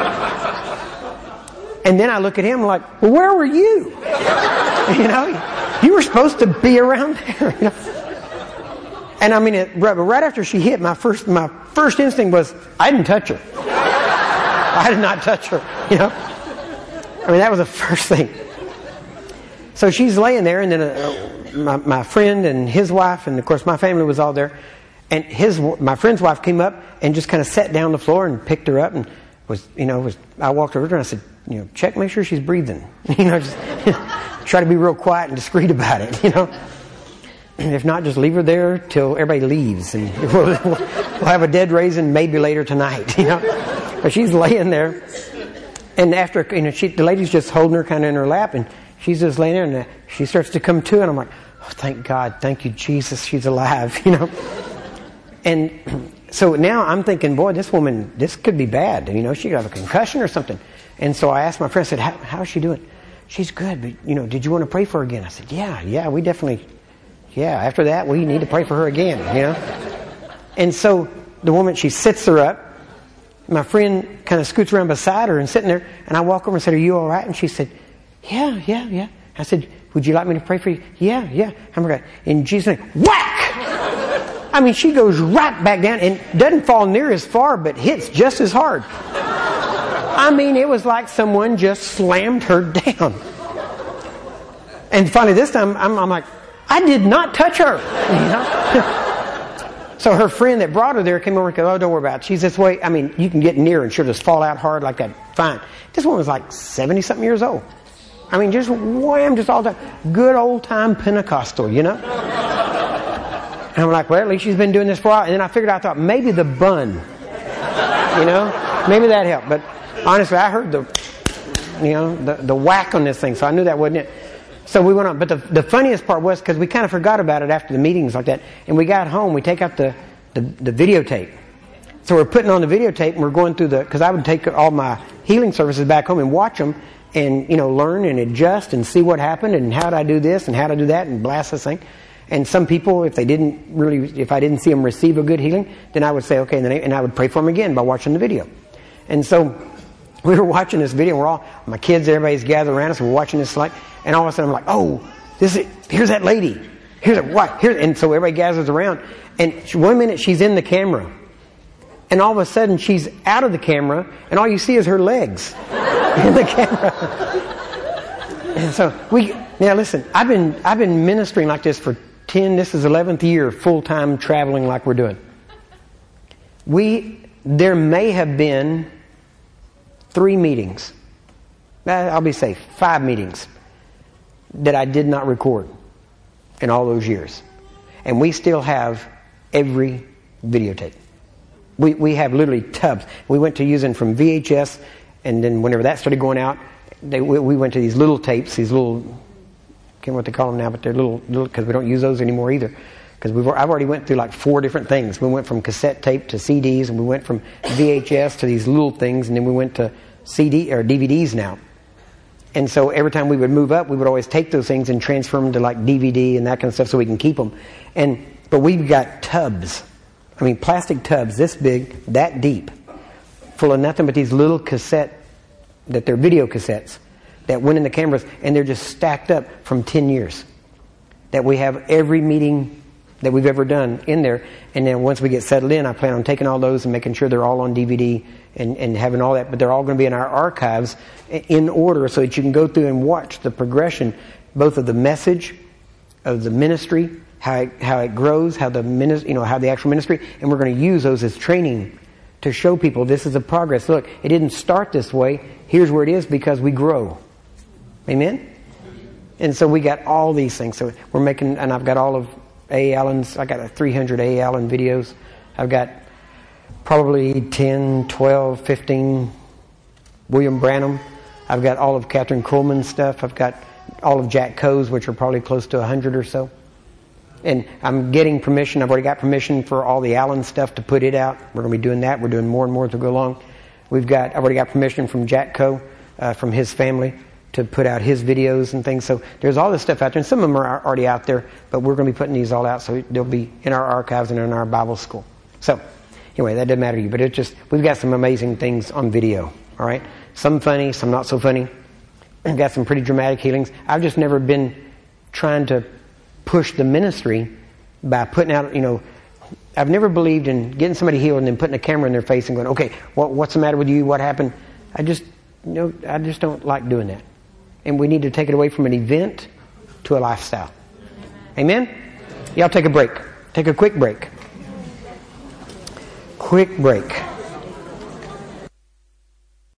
And then I look at him like, well, where were you? You know, you were supposed to be around there. You know? And I mean, right after she hit, my first instinct was, I didn't touch her. I did not touch her. You know. I mean, that was the first thing. So she's laying there, and then my friend and his wife, and of course my family was all there. And my friend's wife came up and just kind of sat down on the floor and picked her up, and I walked over to her and I said, you know, check, make sure she's breathing. You know, just try to be real quiet and discreet about it. You know, and if not, just leave her there till everybody leaves, and we'll have a dead raising maybe later tonight. You know, but she's laying there. And after, you know, the lady's just holding her kind of in her lap, and she's just laying there, and she starts to come to, and I'm like, oh, thank God, thank you, Jesus, she's alive, you know. And so now I'm thinking, boy, this woman, this could be bad, you know, she could have a concussion or something. And so I asked my friend, I said, how is she doing? She's good, but, you know, did you want to pray for her again? I said, yeah, we definitely, after that, we need to pray for her again, you know. And so the woman, she sits her up. My friend kind of scoots around beside her and sitting there, and I walk over and said, are you all right? And she said, yeah. I said, would you like me to pray for you? Yeah. I'm right. In Jesus' name, whack! I mean, she goes right back down and doesn't fall near as far, but hits just as hard. I mean, it was like someone just slammed her down. And finally this time, I'm like, I did not touch her. You know? So her friend that brought her there came over and said, oh, don't worry about it. She's this way. I mean, you can get near and she'll just fall out hard like that. Fine. This one was like 70-something years old. I mean, just wham, just all that. Good old-time Pentecostal, you know? And I'm like, well, at least she's been doing this for a while. And then I figured, I thought, maybe the bun. You know? Maybe that helped. But honestly, I heard the whack on this thing. So I knew that wasn't it. So we went on, but the funniest part was, because we kind of forgot about it after the meetings like that, and we got home, we take out the videotape. So we're putting on the videotape, and we're going through because I would take all my healing services back home and watch them, and, you know, learn and adjust and see what happened, and how did I do this, and how to do that, and blast this thing. And some people, if I didn't see them receive a good healing, then I would say, okay, and I would pray for them again by watching the video. And so we were watching this video, my kids, everybody's gathered around us, we're watching this and all of a sudden I'm like, oh, here's that lady. And so everybody gathers around, and 1 minute she's in the camera, and all of a sudden she's out of the camera, and all you see is her legs in the camera. And so now listen, I've been ministering like this for this is 11th year, full-time traveling like we're doing. There may have been 3 meetings, I'll be safe, 5 meetings that I did not record in all those years. And we still have every videotape. We have literally tubs. We went to using from VHS, and then whenever that started going out, we went to these little tapes, these little, I can't remember what they call them now, but they're little because we don't use those anymore either. Because I've already went through like 4 different things. We went from cassette tape to CDs, and we went from VHS to these little things, and then we went to CD or DVDs now. And so every time we would move up, we would always take those things and transfer them to like DVD and that kind of stuff so we can keep them. But we've got tubs. I mean, plastic tubs this big, that deep, full of nothing but these little that they're video cassettes, that went in the cameras, and they're just stacked up from 10 years. That we have every meeting that we've ever done in there. And then once we get settled in, I plan on taking all those and making sure they're all on DVD and having all that. But they're all going to be in our archives in order so that you can go through and watch the progression, both of the message, of the ministry, how it grows, how the actual ministry. And we're going to use those as training to show people this is a progress. Look, it didn't start this way. Here's where it is because we grow. Amen? And so we got all these things. So we're making, and I've got all of A. Allen's, I got 300 A. Allen videos. I've got probably 10, 12, 15 William Branham. I've got all of Catherine Kuhlman's stuff. I've got all of Jack Coe's, which are probably close to 100 or so. And I'm getting permission. I've already got permission for all the Allen stuff to put it out. We're going to be doing that. We're doing more and more as we go along. I've already got permission from Jack Coe, from his family, to put out his videos and things. So there's all this stuff out there, and some of them are already out there, but we're going to be putting these all out, so they'll be in our archives and in our Bible school. So anyway, that doesn't matter to you, but we've got some amazing things on video, all right? Some funny, some not so funny. We've got some pretty dramatic healings. I've just never been trying to push the ministry by putting out, I've never believed in getting somebody healed and then putting a camera in their face and going, okay, what's the matter with you? What happened? I just don't like doing that. And we need to take it away from an event to a lifestyle. Amen? Y'all take a break. Take a quick break. Quick break.